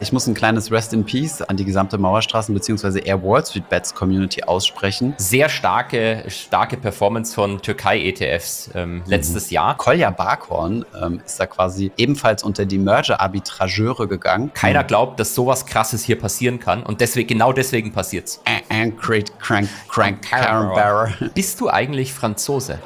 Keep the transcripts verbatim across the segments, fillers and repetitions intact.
Ich muss ein kleines Rest in Peace an die gesamte Mauerstraßen- bzw. Air Wall Street Bets Community aussprechen. Sehr starke, starke Performance von Türkei-E T Fs ähm, letztes Mhm. Jahr. Kolja Barkhorn ähm, ist da quasi ebenfalls unter die Merger-Arbitrageure gegangen. Keiner glaubt, dass sowas Krasses hier passieren kann und deswegen, genau deswegen passiert's. And crank, crank, crank, Carambar. Bist du eigentlich Franzose?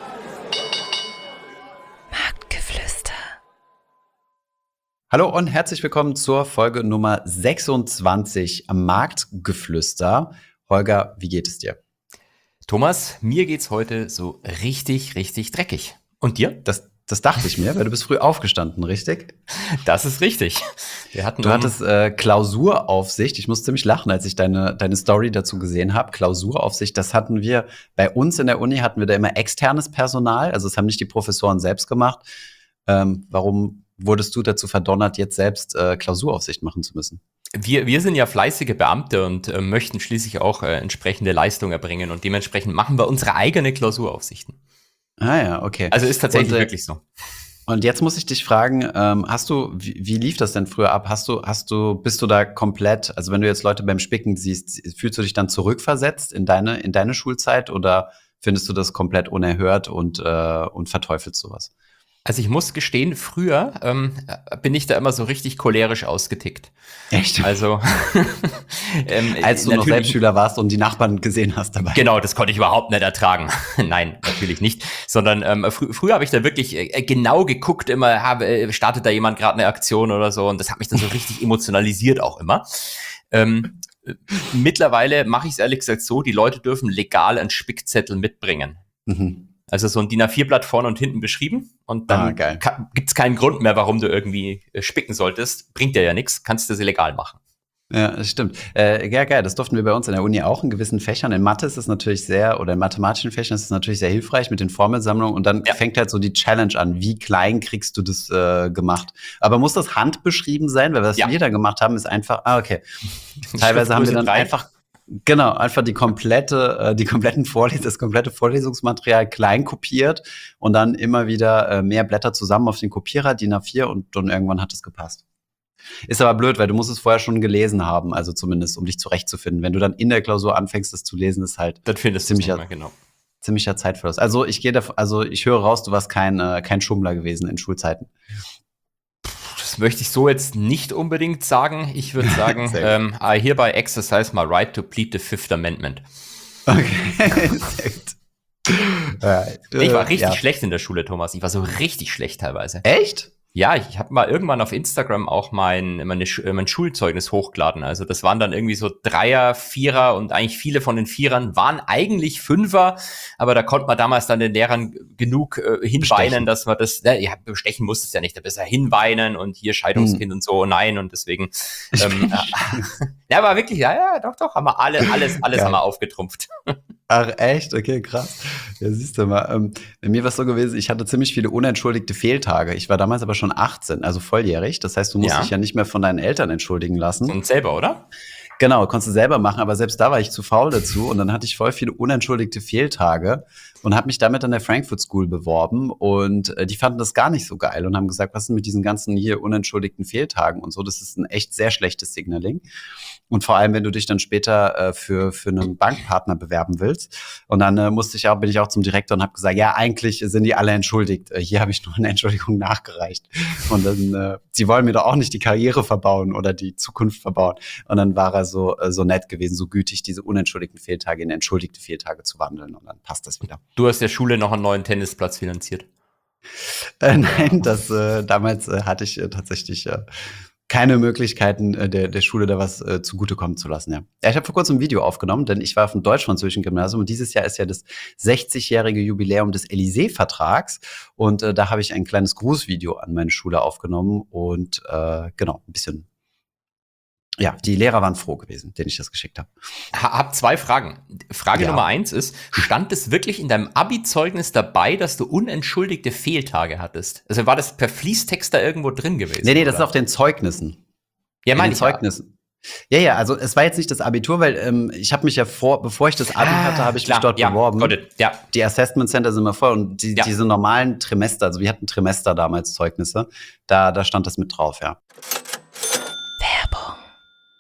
Hallo und herzlich willkommen zur Folge Nummer sechsundzwanzig am Marktgeflüster. Holger, wie geht es dir? Thomas, mir geht's heute so richtig, richtig dreckig. Und dir? Das, das dachte ich mir, weil du bist früh aufgestanden, richtig? Das ist richtig. Wir hatten Du um hattest äh, Klausuraufsicht. Ich muss ziemlich lachen, als ich deine, deine Story dazu gesehen habe. Klausuraufsicht, das hatten wir bei uns in der Uni, hatten wir da immer externes Personal. Also das haben nicht die Professoren selbst gemacht. Ähm, warum wurdest du dazu verdonnert, jetzt selbst äh, Klausuraufsicht machen zu müssen? Wir, wir sind ja fleißige Beamte und äh, möchten schließlich auch äh, entsprechende Leistung erbringen und dementsprechend machen wir unsere eigene Klausuraufsichten. Ah ja, okay. Also ist tatsächlich und, äh, wirklich so. Und jetzt muss ich dich fragen, ähm, hast du, wie, wie lief das denn früher ab? Hast du, hast du, bist du da komplett, also wenn du jetzt Leute beim Spicken siehst, fühlst du dich dann zurückversetzt in deine, in deine Schulzeit oder findest du das komplett unerhört und, äh, und verteufelst sowas? Also ich muss gestehen, früher ähm, bin ich da immer so richtig cholerisch ausgetickt. Echt? Also ähm, Als du noch Selbstschüler warst und die Nachbarn gesehen hast dabei. Genau, das konnte ich überhaupt nicht ertragen. Nein, natürlich nicht. Sondern ähm, fr- früher habe ich da wirklich äh, genau geguckt, immer habe, äh, startet da jemand gerade eine Aktion oder so, und das hat mich dann so richtig emotionalisiert auch immer. Ähm, äh, mittlerweile mache ich es ehrlich gesagt so, die Leute dürfen legal einen Spickzettel mitbringen. Mhm. Also so ein D I N A vier Blatt vorne und hinten beschrieben und dann Ah, ka- gibt's keinen Grund mehr, warum du irgendwie äh, spicken solltest. Bringt dir ja nichts, kannst du das illegal machen. Ja, das stimmt. Äh, ja, geil, das durften wir bei uns in der Uni auch in gewissen Fächern. In Mathe ist es natürlich sehr, oder in mathematischen Fächern ist es natürlich sehr hilfreich mit den Formelsammlungen und dann Ja. fängt halt so die Challenge an. Wie klein kriegst du das äh, gemacht? Aber muss das handbeschrieben sein? Weil was Ja. wir da gemacht haben, ist einfach, ah, okay. Teilweise haben wir Schriftgröße dann drei. einfach, genau, einfach die komplette, äh, die kompletten Vorles das komplette Vorlesungsmaterial klein kopiert und dann immer wieder äh, mehr Blätter zusammen auf den Kopierer, D I N A vier und dann irgendwann hat es gepasst. Ist aber blöd, weil du musst es vorher schon gelesen haben, also zumindest, um dich zurechtzufinden. Wenn du dann in der Klausur anfängst, das zu lesen, ist halt Das findest du ziemlicher, nicht mehr, genau. ziemlicher Zeitverlust. Also ich gehe davon, also ich höre raus, du warst kein, äh, kein Schummler gewesen in Schulzeiten. Das möchte ich so jetzt nicht unbedingt sagen. Ich würde sagen, Sehr ähm, I hereby exercise my right to plead the Fifth Amendment. Okay, sehr gut. Ja, Ich war richtig ja. schlecht in der Schule, Thomas. Ich war so richtig schlecht teilweise. Echt? Ja, ich habe mal irgendwann auf Instagram auch mein, meine, Sch- äh, mein Schulzeugnis hochgeladen. Also das waren dann irgendwie so Dreier, Vierer und eigentlich viele von den Vierern waren eigentlich Fünfer, aber da konnte man damals dann den Lehrern genug äh, hinweinen, Bestechen. dass man das, ja, ja, bestechen musste es ja nicht, da besser hinweinen und hier Scheidungskind und so, nein, und deswegen, ähm, ja, aber wirklich, ja, ja, doch, doch, haben wir alle, alles, alles Geil. haben wir aufgetrumpft. Ach, echt? Okay, krass. Ja, siehst du mal. Ähm, bei mir war es so gewesen, ich hatte ziemlich viele unentschuldigte Fehltage. Ich war damals aber schon achtzehn, also volljährig. Das heißt, du musst Ja. dich ja nicht mehr von deinen Eltern entschuldigen lassen. Und selber, oder? Genau, konntest du selber machen, aber selbst da war ich zu faul dazu und dann hatte ich voll viele unentschuldigte Fehltage und habe mich damit an der Frankfurt School beworben und äh, die fanden das gar nicht so geil und haben gesagt, was ist denn mit diesen ganzen hier unentschuldigten Fehltagen und so, das ist ein echt sehr schlechtes Signaling. Und vor allem, wenn du dich dann später äh, für, für einen Bankpartner bewerben willst. Und dann äh, musste ich auch, bin ich auch zum Direktor und habe gesagt, ja, eigentlich sind die alle entschuldigt. Äh, hier habe ich nur eine Entschuldigung nachgereicht. Und dann, äh, sie wollen mir doch auch nicht die Karriere verbauen oder die Zukunft verbauen. Und dann war er so, äh, so nett gewesen, so gütig, diese unentschuldigten Fehltage in entschuldigte Fehltage zu wandeln. Und dann passt das wieder. Du hast der Schule noch einen neuen Tennisplatz finanziert. Äh, nein, das äh, damals äh, hatte ich äh, tatsächlich äh, keine Möglichkeiten, äh, der, der Schule da was äh, zugutekommen zu lassen. Ja, ja ich habe vor kurzem ein Video aufgenommen, denn ich war auf dem deutsch-französischen Gymnasium und dieses Jahr ist ja das sechzigjährige Jubiläum des Élysée-Vertrags und äh, da habe ich ein kleines Grußvideo an meine Schule aufgenommen und äh, genau, ein bisschen. Ja, die Lehrer waren froh gewesen, denen ich das geschickt habe. Ha- Hab zwei Fragen. Frage Ja. Nummer eins ist, stand es wirklich in deinem Abi-Zeugnis dabei, dass du unentschuldigte Fehltage hattest? Also war das per Fließtext da irgendwo drin gewesen? Nee, nee, das ist oder? auf den Zeugnissen. Ja, In meine den ich ja. Zeugnissen. Ja, ja, also es war jetzt nicht das Abitur, weil ähm, ich habe mich ja vor, bevor ich das Abi Ah, hatte, habe ich klar, mich dort ja, beworben. got it, ja. Die Assessment Center sind immer voll und die, Ja. diese normalen Trimester, also wir hatten Trimester damals Zeugnisse, da, da stand das mit drauf, ja.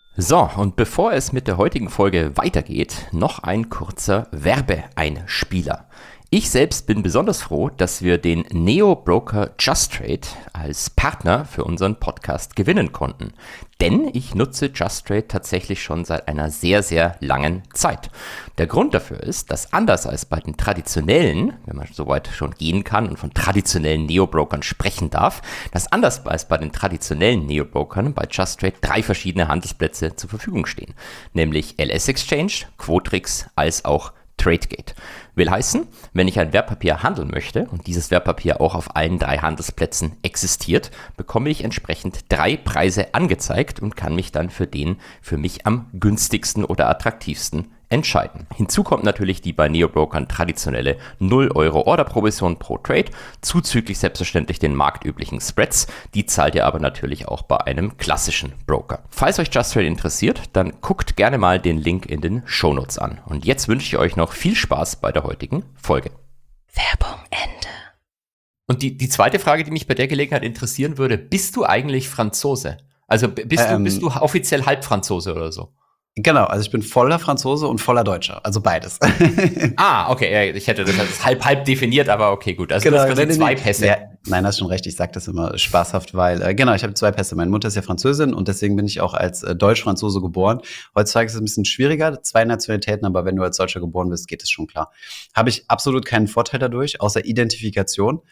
So, und bevor es mit der heutigen Folge weitergeht, noch ein kurzer Werbeeinspieler. Ich selbst bin besonders froh, dass wir den Neo-Broker Just-Trade als Partner für unseren Podcast gewinnen konnten. Denn ich nutze Just-Trade tatsächlich schon seit einer sehr, sehr langen Zeit. Der Grund dafür ist, dass anders als bei den traditionellen, wenn man so weit schon gehen kann und von traditionellen Neo-Brokern sprechen darf, dass anders als bei den traditionellen Neo-Brokern bei Just-Trade drei verschiedene Handelsplätze zur Verfügung stehen. Nämlich L S Exchange, Quotrix als auch Tradegate. Will heißen, wenn ich ein Wertpapier handeln möchte und dieses Wertpapier auch auf allen drei Handelsplätzen existiert, bekomme ich entsprechend drei Preise angezeigt und kann mich dann für den für mich am günstigsten oder attraktivsten entscheiden. Hinzu kommt natürlich die bei Neo-Brokern traditionelle null Euro Orderprovision pro Trade, zuzüglich selbstverständlich den marktüblichen Spreads. Die zahlt ihr aber natürlich auch bei einem klassischen Broker. Falls euch Just Trade interessiert, dann guckt gerne mal den Link in den Shownotes an. Und jetzt wünsche ich euch noch viel Spaß bei der heutigen Folge. Werbung Ende. Und die, die zweite Frage, die mich bei der Gelegenheit interessieren würde, bist du eigentlich Franzose? Also bist, ähm, du, bist du offiziell Halbfranzose oder so? Genau, also ich bin voller Franzose und voller Deutscher, also beides. Ah, okay, ich hätte das als halb halb definiert, aber okay, gut. Also genau, du hast zwei Pässe. Ja, nein, hast schon recht, ich sage das immer spaßhaft, weil, äh, genau, ich habe zwei Pässe. Meine Mutter ist ja Französin und deswegen bin ich auch als äh, Deutsch-Franzose geboren. Heutzutage ist es ein bisschen schwieriger, zwei Nationalitäten, aber wenn du als Deutscher geboren bist, geht es schon klar. Habe ich absolut keinen Vorteil dadurch, außer Identifikation,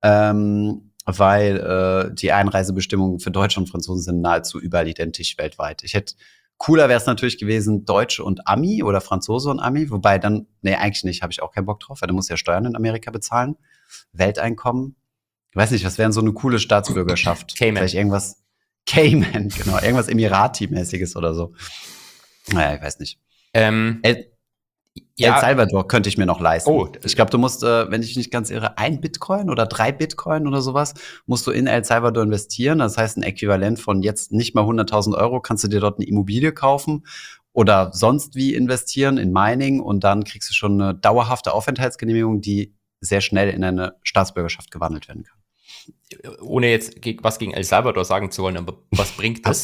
ähm, weil äh, die Einreisebestimmungen für Deutsche und Franzosen sind nahezu überall identisch weltweit. Ich hätte Cooler wäre es natürlich gewesen, Deutsche und Ami oder Franzose und Ami, wobei dann, nee, eigentlich nicht, habe ich auch keinen Bock drauf, weil du musst ja Steuern in Amerika bezahlen, Welteinkommen. Ich weiß nicht, was wäre denn so eine coole Staatsbürgerschaft? Cayman. Vielleicht irgendwas, Cayman, genau, irgendwas Emirati-mäßiges oder so. Naja, ich weiß nicht. Ähm, El, ja. El Salvador könnte ich mir noch leisten. Oh, ich glaube, du musst, äh, wenn ich mich nicht ganz irre, ein Bitcoin oder drei Bitcoin oder sowas, musst du in El Salvador investieren. Das heißt, ein Äquivalent von jetzt nicht mal hunderttausend Euro kannst du dir dort eine Immobilie kaufen oder sonst wie investieren in Mining und dann kriegst du schon eine dauerhafte Aufenthaltsgenehmigung, die sehr schnell in eine Staatsbürgerschaft gewandelt werden kann. Ohne jetzt was gegen El Salvador sagen zu wollen, aber was bringt das?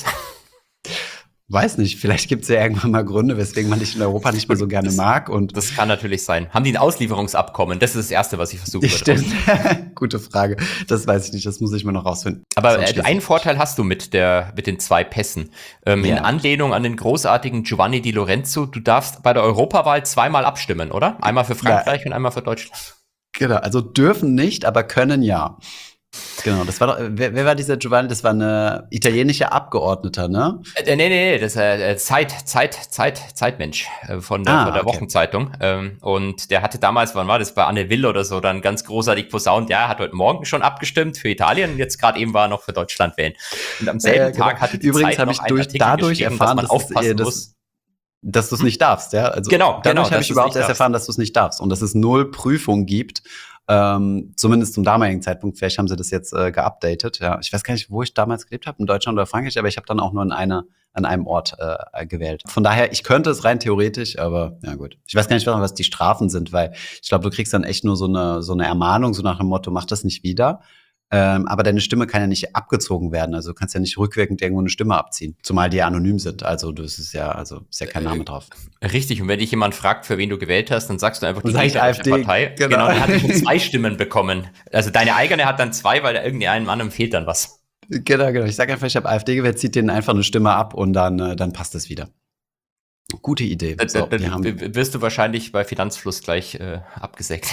Weiß nicht, vielleicht gibt es ja irgendwann mal Gründe, weswegen man dich in Europa nicht mehr so gerne das, mag. Und das kann natürlich sein. Haben die ein Auslieferungsabkommen? Das ist das Erste, was ich versuche. Stimmt. Gute Frage. Das weiß ich nicht, das muss ich mir noch rausfinden. Aber äh, einen Vorteil hast du mit, der, mit den zwei Pässen. Ähm, ja. In Anlehnung an den großartigen Giovanni Di Lorenzo, du darfst bei der Europawahl zweimal abstimmen, oder? Einmal für Frankreich ja. und einmal für Deutschland. Genau, also dürfen nicht, aber können ja. Genau, das war doch, wer, wer war dieser Giovanni? Das war eine italienische Abgeordneter, ne? Äh, nee, nee, nee, das ist äh, Zeit, Zeit, Zeit, Zeitmensch äh, von der, ah, von der okay. Wochenzeitung. Ähm, und der hatte damals, wann war das, bei Anne Will oder so, dann ganz großartig posaunt, ja, er hat heute Morgen schon abgestimmt für Italien, jetzt gerade eben war er noch für Deutschland wählen. Und am selben äh, genau. Tag hatte die Übrigens Zeit habe ich durch, dadurch erfahren, dass man aufpassen dass, muss. Dass du es nicht darfst, ja? Also genau, dadurch genau, habe ich überhaupt erst darfst. erfahren, dass du es nicht darfst und dass es null Prüfung gibt. Ähm, zumindest zum damaligen Zeitpunkt. Vielleicht haben sie das jetzt äh, geupdatet. Ja, ich weiß gar nicht, wo ich damals gelebt habe, in Deutschland oder Frankreich, aber ich habe dann auch nur in einer, an einem Ort äh, gewählt. Von daher, ich könnte es rein theoretisch, aber ja gut. Ich weiß gar nicht, was die Strafen sind, weil ich glaube, du kriegst dann echt nur so eine so eine Ermahnung, so nach dem Motto, mach das nicht wieder. Ähm, aber deine Stimme kann ja nicht abgezogen werden. Also du kannst ja nicht rückwirkend irgendwo eine Stimme abziehen. Zumal die ja anonym sind. Also das ist ja, also ist ja kein Name drauf. Richtig. Und wenn dich jemand fragt, für wen du gewählt hast, dann sagst du einfach die AfD Partei. Genau. genau, dann hat er schon zwei Stimmen bekommen. Also deine eigene hat dann zwei, weil da irgendeinem anderen fehlt dann was. Genau, genau. Ich sage einfach, ich habe AfD gewählt, zieht denen einfach eine Stimme ab und dann, äh, dann passt es wieder. Gute Idee. So, so, dann haben wirst du wahrscheinlich bei Finanzfluss gleich äh, abgesägt.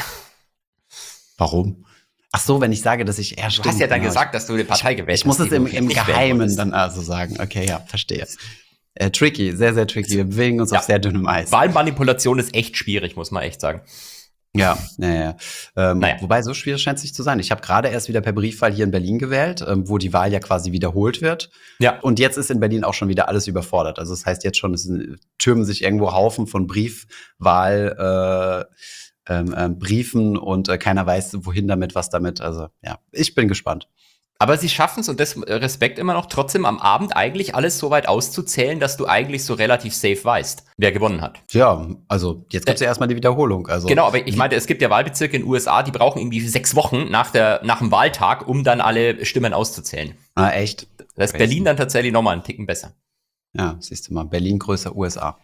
Warum? Ach so, wenn ich sage, dass ich eher Du hast ja dann genau. gesagt, dass du die Partei gewählt ich, ich hast. Ich muss es im, im Geheimen dann also sagen. Okay, ja, verstehe. Äh, tricky, sehr, sehr tricky. Wir bewegen uns ja. auf sehr dünnem Eis. Wahlmanipulation ist echt schwierig, muss man echt sagen. Ja, naja. Ähm, naja. Wobei, so schwierig scheint es nicht zu sein. Ich habe gerade erst wieder per Briefwahl hier in Berlin gewählt, ähm, wo die Wahl ja quasi wiederholt wird. Ja. Und jetzt ist in Berlin auch schon wieder alles überfordert. Also das heißt jetzt schon, es türmen sich irgendwo Haufen von Briefwahl äh, Ähm, ähm, Briefen und äh, keiner weiß, wohin damit, was damit. Also ja, ich bin gespannt. Aber sie schaffen es, und das Respekt immer noch, trotzdem am Abend eigentlich alles so weit auszuzählen, dass du eigentlich so relativ safe weißt, wer gewonnen hat. Ja, also jetzt gibt's ja erstmal die Wiederholung. Also genau, aber ich meinte, es gibt ja Wahlbezirke in den U S A, die brauchen irgendwie sechs Wochen nach, der, nach dem Wahltag, um dann alle Stimmen auszuzählen. Ah, echt? Da ist Berlin dann tatsächlich nochmal einen Ticken besser. Ja, siehst du mal, Berlin größer U S A.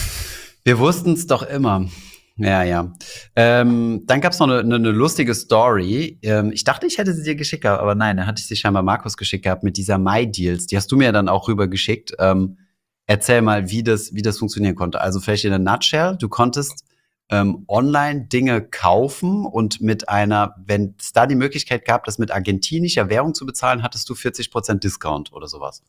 Wir wussten es doch immer. Ja, ja. Ähm, dann gab es noch eine, eine, eine lustige Story. Ähm, ich dachte, ich hätte sie dir geschickt, aber nein, dann hatte ich sie scheinbar Markus geschickt gehabt mit dieser My-Deals. Die hast du mir dann auch rübergeschickt. Ähm, erzähl mal, wie das, wie das funktionieren konnte. Also vielleicht in a nutshell, du konntest ähm, online Dinge kaufen und mit einer, wenn es da die Möglichkeit gab, das mit argentinischer Währung zu bezahlen, hattest du vierzig Prozent Discount oder sowas.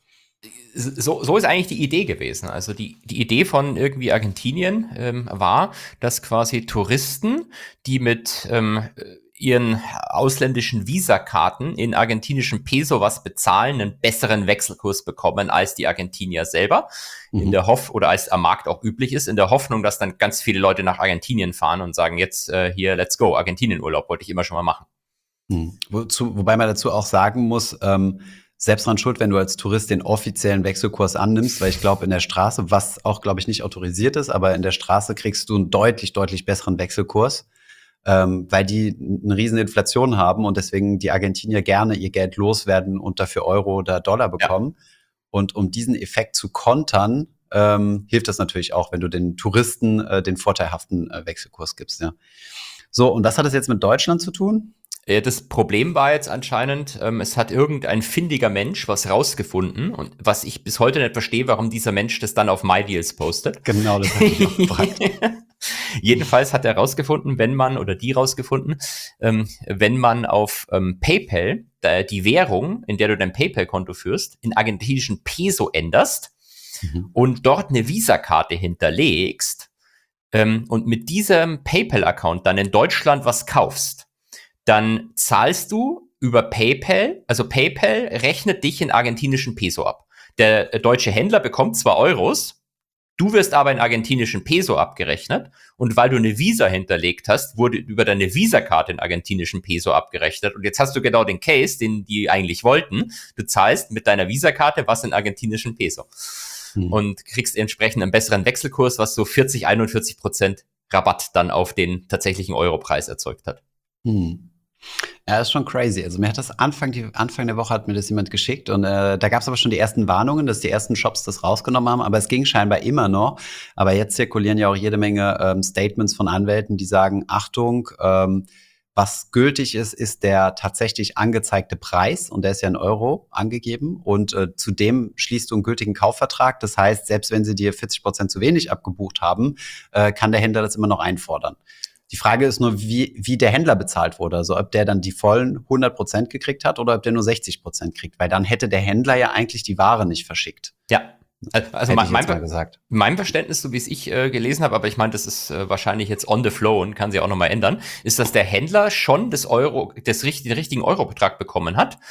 So, so ist eigentlich die Idee gewesen. Also die, die Idee von irgendwie Argentinien ähm, war, dass quasi Touristen, die mit ähm, ihren ausländischen Visakarten in argentinischen Peso was bezahlen, einen besseren Wechselkurs bekommen als die Argentinier selber. Mhm. In der Hoff oder als am Markt auch üblich ist, in der Hoffnung, dass dann ganz viele Leute nach Argentinien fahren und sagen, jetzt äh, hier, let's go, Argentinien-Urlaub wollte ich immer schon mal machen. Mhm. Wozu, wobei man dazu auch sagen muss, ähm, selbst dran schuld, wenn du als Tourist den offiziellen Wechselkurs annimmst, weil ich glaube, in der Straße, was auch, glaube ich, nicht autorisiert ist, aber in der Straße kriegst du einen deutlich, deutlich besseren Wechselkurs, ähm, weil die eine riesen Inflation haben und deswegen die Argentinier gerne ihr Geld loswerden und dafür Euro oder Dollar bekommen. Ja. Und um diesen Effekt zu kontern, ähm, hilft das natürlich auch, wenn du den Touristen äh, den vorteilhaften äh, Wechselkurs gibst. Ja. So, und was hat das jetzt mit Deutschland zu tun? Das Problem war jetzt anscheinend, ähm, es hat irgendein findiger Mensch was rausgefunden und was ich bis heute nicht verstehe, warum dieser Mensch das dann auf MyDeals postet. Genau, das habe ich auch gefragt. Jedenfalls hat er rausgefunden, wenn man, oder die rausgefunden, ähm, wenn man auf ähm, PayPal äh, die Währung, in der du dein PayPal-Konto führst, in argentinischen Peso änderst mhm. und dort eine Visa-Karte hinterlegst ähm, und mit diesem PayPal-Account dann in Deutschland was kaufst, dann zahlst du über PayPal, also PayPal rechnet dich in argentinischen Peso ab. Der deutsche Händler bekommt zwar Euros, du wirst aber in argentinischen Peso abgerechnet und weil du eine Visa hinterlegt hast, wurde über deine Visa-Karte in argentinischen Peso abgerechnet und jetzt hast du genau den Case, den die eigentlich wollten. Du zahlst mit deiner Visa-Karte was in argentinischen Peso hm. und kriegst entsprechend einen besseren Wechselkurs, was so vierzig, einundvierzig Prozent Rabatt dann auf den tatsächlichen Europreis erzeugt hat. Hm. Ja, ist schon crazy. Also mir hat das Anfang, die, Anfang der Woche hat mir das jemand geschickt und äh, da gab es aber schon die ersten Warnungen, dass die ersten Shops das rausgenommen haben, aber es ging scheinbar immer noch. Aber jetzt zirkulieren ja auch jede Menge ähm, Statements von Anwälten, die sagen, Achtung, ähm, was gültig ist, ist der tatsächlich angezeigte Preis und der ist ja in Euro angegeben und äh, zudem schließt du einen gültigen Kaufvertrag. Das heißt, selbst wenn sie dir vierzig Prozent zu wenig abgebucht haben, äh, kann der Händler das immer noch einfordern. Die Frage ist nur, wie, wie der Händler bezahlt wurde. Also ob der dann die vollen hundert Prozent gekriegt hat oder ob der nur sechzig Prozent kriegt. Weil dann hätte der Händler ja eigentlich die Ware nicht verschickt. Ja, also mein, mein, gesagt. mein Verständnis, so wie es ich äh, gelesen habe, aber ich meine, das ist äh, wahrscheinlich jetzt on the flow und kann sich auch nochmal ändern, ist, dass der Händler schon das Euro, das, den richtigen Eurobetrag bekommen hat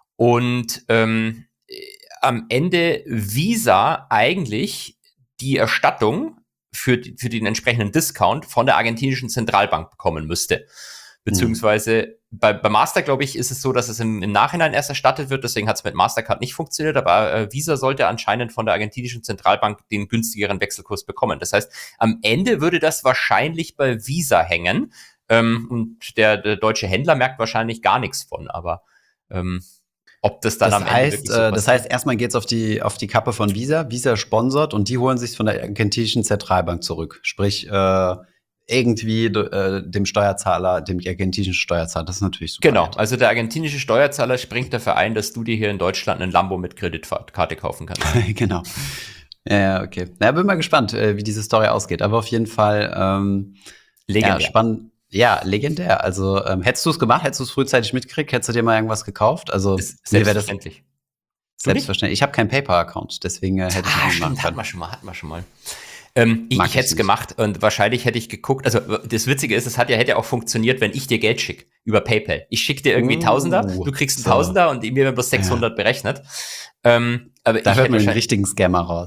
und ähm, am Ende Visa eigentlich die Erstattung für, für den entsprechenden Discount von der argentinischen Zentralbank bekommen müsste. Beziehungsweise mhm. bei, bei Master, glaube ich, ist es so, dass es im, im Nachhinein erst erstattet wird. Deswegen hat es mit Mastercard nicht funktioniert. Aber äh, Visa sollte anscheinend von der argentinischen Zentralbank den günstigeren Wechselkurs bekommen. Das heißt, am Ende würde das wahrscheinlich bei Visa hängen. Ähm, und der, der deutsche Händler merkt wahrscheinlich gar nichts von. Aber ähm, ob das dann das am heißt, Ende wirklich so äh, das heißt, erstmal geht's auf die auf die Kappe von Visa. Visa sponsert und die holen sich von der argentinischen Zentralbank zurück. Sprich, äh, irgendwie äh, dem Steuerzahler, dem argentinischen Steuerzahler. Das ist natürlich super. Genau, also der argentinische Steuerzahler springt dafür ein, dass du dir hier in Deutschland einen Lambo mit Kreditkarte kaufen kannst. Genau. Ja, okay. Na, bin mal gespannt, äh, wie diese Story ausgeht. Aber auf jeden Fall ähm, legendär. Ja, spannend. Ja, legendär. Also ähm, hättest du es gemacht, hättest du es frühzeitig mitgekriegt, hättest du dir mal irgendwas gekauft? Also selbstverständlich. Das selbstverständlich. Ich habe keinen PayPal-Account, deswegen äh, hätte ich ah, nicht stimmt, gemacht. Hat man schon mal, hat man schon mal. Ähm, ich ich hätte es gemacht und wahrscheinlich hätte ich geguckt, also das Witzige ist, es hat ja, hätte ja auch funktioniert, wenn ich dir Geld schicke über PayPal. Ich schicke dir irgendwie uh, Tausender, du kriegst einen so. Tausender und mir werden bloß sechshundert ja. berechnet. Ähm, aber da ich hört man den richtigen Scammer raus.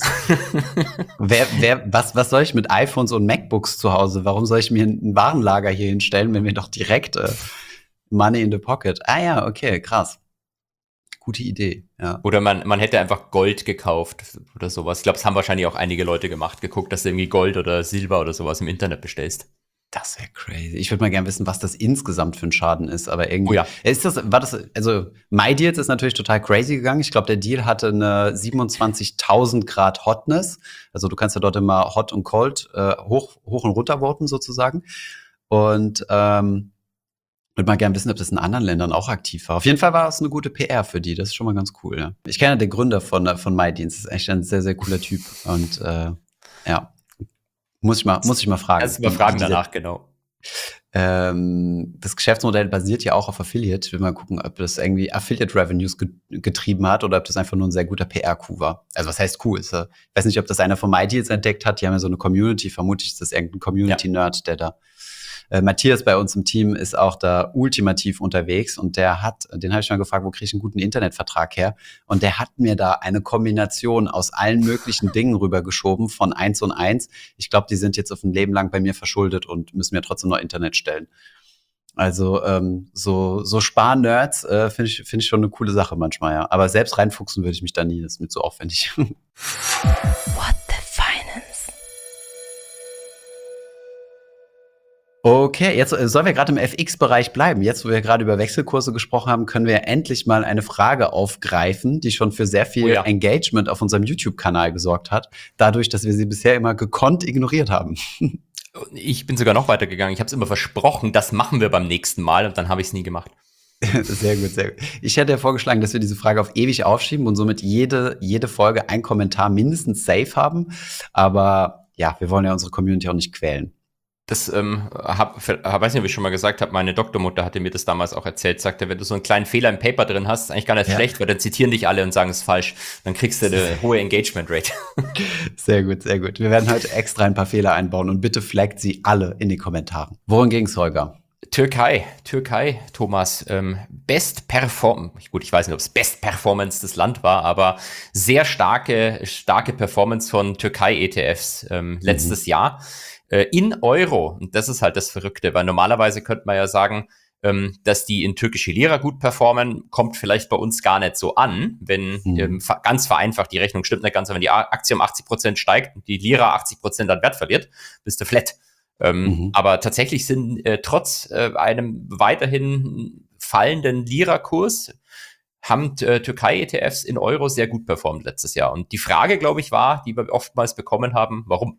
wer, wer, was, was soll ich mit iPhones und MacBooks zu Hause? Warum soll ich mir ein Warenlager hier hinstellen, wenn wir doch direkt äh, Money in the Pocket? Ah ja, okay, krass. Gute Idee, ja. Oder man, man hätte einfach Gold gekauft oder sowas. Ich glaube, es haben wahrscheinlich auch einige Leute gemacht, geguckt, dass du irgendwie Gold oder Silber oder sowas im Internet bestellst. Das wäre crazy. Ich würde mal gerne wissen, was das insgesamt für ein Schaden ist, aber irgendwie. Oh ja. Ist das, war das, also MyDeals ist natürlich total crazy gegangen. Ich glaube, der Deal hatte eine siebenundzwanzigtausend Grad Hotness. Also du kannst ja dort immer Hot und Cold äh, hoch, hoch und runter voten sozusagen. Und ähm, würde mal gerne wissen, ob das in anderen Ländern auch aktiv war. Auf jeden Fall war es eine gute P R für die. Das ist schon mal ganz cool. Ja. Ich kenne den Gründer von, von MyDeals. Das ist echt ein sehr, sehr cooler Typ. Und äh, ja. Muss ich mal, muss ich mal fragen. Erst mal fragen Diese, danach, genau. Ähm, das Geschäftsmodell basiert ja auch auf Affiliate. Ich will mal gucken, ob das irgendwie Affiliate Revenues ge- getrieben hat oder ob das einfach nur ein sehr guter P R-Coup war. Also was heißt Coup? Ist, äh, ich weiß nicht, ob das einer von MyDeals entdeckt hat. Die haben ja so eine Community. Vermutlich ist das irgendein Community-Nerd, der da Äh, Matthias bei uns im Team ist auch da ultimativ unterwegs und der hat, den habe ich mal gefragt, wo kriege ich einen guten Internetvertrag her? Und der hat mir da eine Kombination aus allen möglichen Dingen rübergeschoben von eins und eins. Ich glaube, die sind jetzt auf ein Leben lang bei mir verschuldet und müssen mir trotzdem noch Internet stellen. Also ähm, so, so Spar-Nerds äh, finde ich, finde ich schon eine coole Sache manchmal, ja. Aber selbst reinfuchsen würde ich mich da nie, das ist mir zu aufwendig. What the Finance? Okay, jetzt äh, sollen wir gerade im F X-Bereich bleiben. Jetzt, wo wir gerade über Wechselkurse gesprochen haben, können wir endlich mal eine Frage aufgreifen, die schon für sehr viel Oh ja. Engagement auf unserem YouTube-Kanal gesorgt hat, dadurch, dass wir sie bisher immer gekonnt ignoriert haben. Ich bin sogar noch weitergegangen. Ich habe es immer versprochen, das machen wir beim nächsten Mal und dann habe ich es nie gemacht. Sehr gut, sehr gut. Ich hätte ja vorgeschlagen, dass wir diese Frage auf ewig aufschieben und somit jede, jede Folge einen Kommentar mindestens safe haben. Aber ja, wir wollen ja unsere Community auch nicht quälen. Das ähm, hab, hab, weiß nicht, ob ich schon mal gesagt habe, meine Doktormutter hatte mir das damals auch erzählt, sagte, wenn du so einen kleinen Fehler im Paper drin hast, ist eigentlich gar nicht Ja. schlecht, weil dann zitieren dich alle und sagen, es ist falsch. Dann kriegst du eine hohe Engagement Rate. Sehr gut, sehr gut. Wir werden heute extra ein paar Fehler einbauen und bitte flaggt sie alle in die Kommentare. Worum ging's, Holger? Türkei, Türkei, Thomas, ähm, Best Perform, gut, ich weiß nicht, ob es Best Performance des Land war, aber sehr starke, starke Performance von Türkei-E T Fs ähm, letztes Jahr äh, in Euro. Und das ist halt das Verrückte, weil normalerweise könnte man ja sagen, ähm, dass die in türkische Lira gut performen, kommt vielleicht bei uns gar nicht so an, wenn Mhm. ähm, ver- ganz vereinfacht, die Rechnung stimmt nicht ganz, wenn die A- Aktie um achtzig Prozent steigt und die Lira achtzig Prozent an Wert verliert, bist du flat. Ähm, Mhm. Aber tatsächlich sind äh, trotz äh, einem weiterhin fallenden Lira-Kurs haben äh, Türkei-E T Fs in Euro sehr gut performt letztes Jahr. Und die Frage, glaube ich, war, die wir oftmals bekommen haben, warum?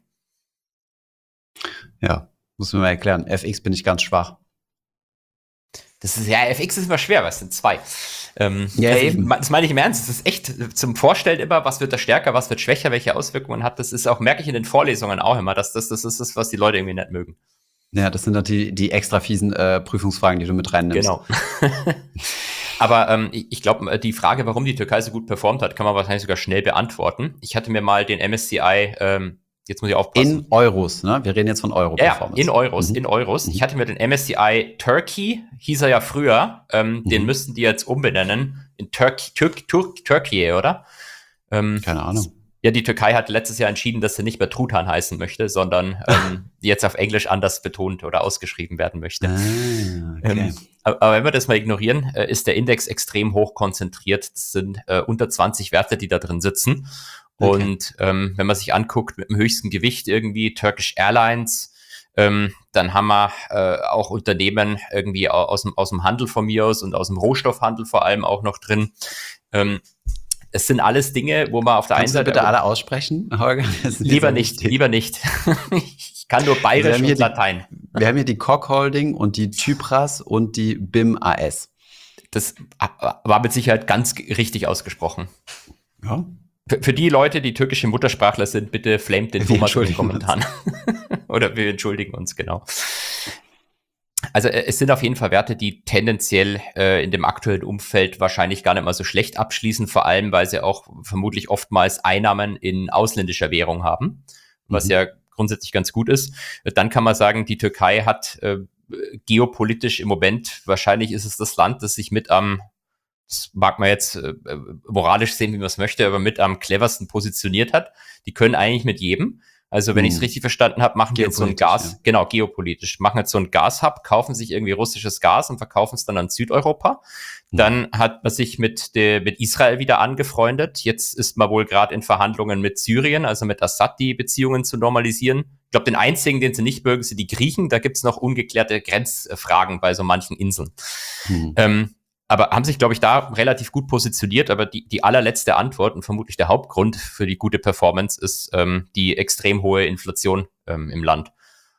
Ja, muss man mal erklären. F X bin ich ganz schwach. Das ist ja, F X ist immer schwer, weil es sind zwei. Ähm, Ja, also ich, eben. das meine ich im Ernst. Das ist echt zum Vorstellen immer, was wird da stärker, was wird schwächer, welche Auswirkungen hat. Das ist auch, merke ich in den Vorlesungen auch immer, dass das, das ist das, was die Leute irgendwie nicht mögen. Ja, das sind doch die, die extra fiesen äh, Prüfungsfragen, die du mit reinnimmst. Genau. Aber ähm, ich, ich glaube, die Frage, warum die Türkei so gut performt hat, kann man wahrscheinlich sogar schnell beantworten. Ich hatte mir mal den M S C I, ähm, jetzt muss ich aufpassen. In Euros, ne? Wir reden jetzt von Ja, ja, Euro-Performance. in Euros, Mhm. in Euros. Mhm. Ich hatte mir den M S C I Turkey, hieß er ja früher, ähm, Mhm. den müssten die jetzt umbenennen in Turkey, Türk, Türk, Türkei, oder? Ähm, Keine Ahnung. Ja, die Türkei hat letztes Jahr entschieden, dass sie nicht mehr Truthahn heißen möchte, sondern ähm, jetzt auf Englisch anders betont oder ausgeschrieben werden möchte. Ah, okay. Ähm, aber aber wenn wir das mal ignorieren, äh, ist der Index extrem hoch konzentriert. Das sind äh, unter zwanzig Werte, die da drin sitzen. Okay. Und ähm, wenn man sich anguckt, mit dem höchsten Gewicht irgendwie Turkish Airlines, ähm, dann haben wir äh, auch Unternehmen irgendwie au- aus dem, aus dem Handel von mir aus und aus dem Rohstoffhandel vor allem auch noch drin. Ähm, es sind alles Dinge, wo man auf der einen Kannst du Seite bitte alle aussprechen, Holger? Das ist lieber sehr nicht, wichtig. lieber nicht. Ich kann nur Wir Bayerisch haben hier und die- Latein. Wir haben hier die Koch Holding und die Typras und die B I M A S. Das war mit Sicherheit ganz g- richtig ausgesprochen. Ja. Für, für die Leute, die türkische Muttersprachler sind, bitte flamet den Wir Thomas in den entschuldigen uns. Kommentaren. Oder wir entschuldigen uns, genau. Also äh, es sind auf jeden Fall Werte, die tendenziell äh, in dem aktuellen Umfeld wahrscheinlich gar nicht mal so schlecht abschließen, vor allem, weil sie auch vermutlich oftmals Einnahmen in ausländischer Währung haben, was Mhm. ja grundsätzlich ganz gut ist. Dann kann man sagen, die Türkei hat äh, geopolitisch im Moment, wahrscheinlich ist es das Land, das sich mit am, das mag man jetzt äh, moralisch sehen, wie man es möchte, aber mit am cleversten positioniert hat. Die können eigentlich mit jedem. Also wenn Hm. ich es richtig verstanden habe, machen die jetzt so ein Geopolitisch, Gas, ja. genau, geopolitisch, machen jetzt so ein Gashub, kaufen sich irgendwie russisches Gas und verkaufen es dann an Südeuropa. Hm. Dann hat man sich mit, de, mit Israel wieder angefreundet. Jetzt ist man wohl gerade in Verhandlungen mit Syrien, also mit Assad, die Beziehungen zu normalisieren. Ich glaube, den einzigen, den sie nicht mögen, sind die Griechen. Da gibt es noch ungeklärte Grenzfragen bei so manchen Inseln. Hm. Ähm, aber haben sich, glaube ich, da relativ gut positioniert. Aber die, die allerletzte Antwort und vermutlich der Hauptgrund für die gute Performance ist ähm, die extrem hohe Inflation ähm, im Land.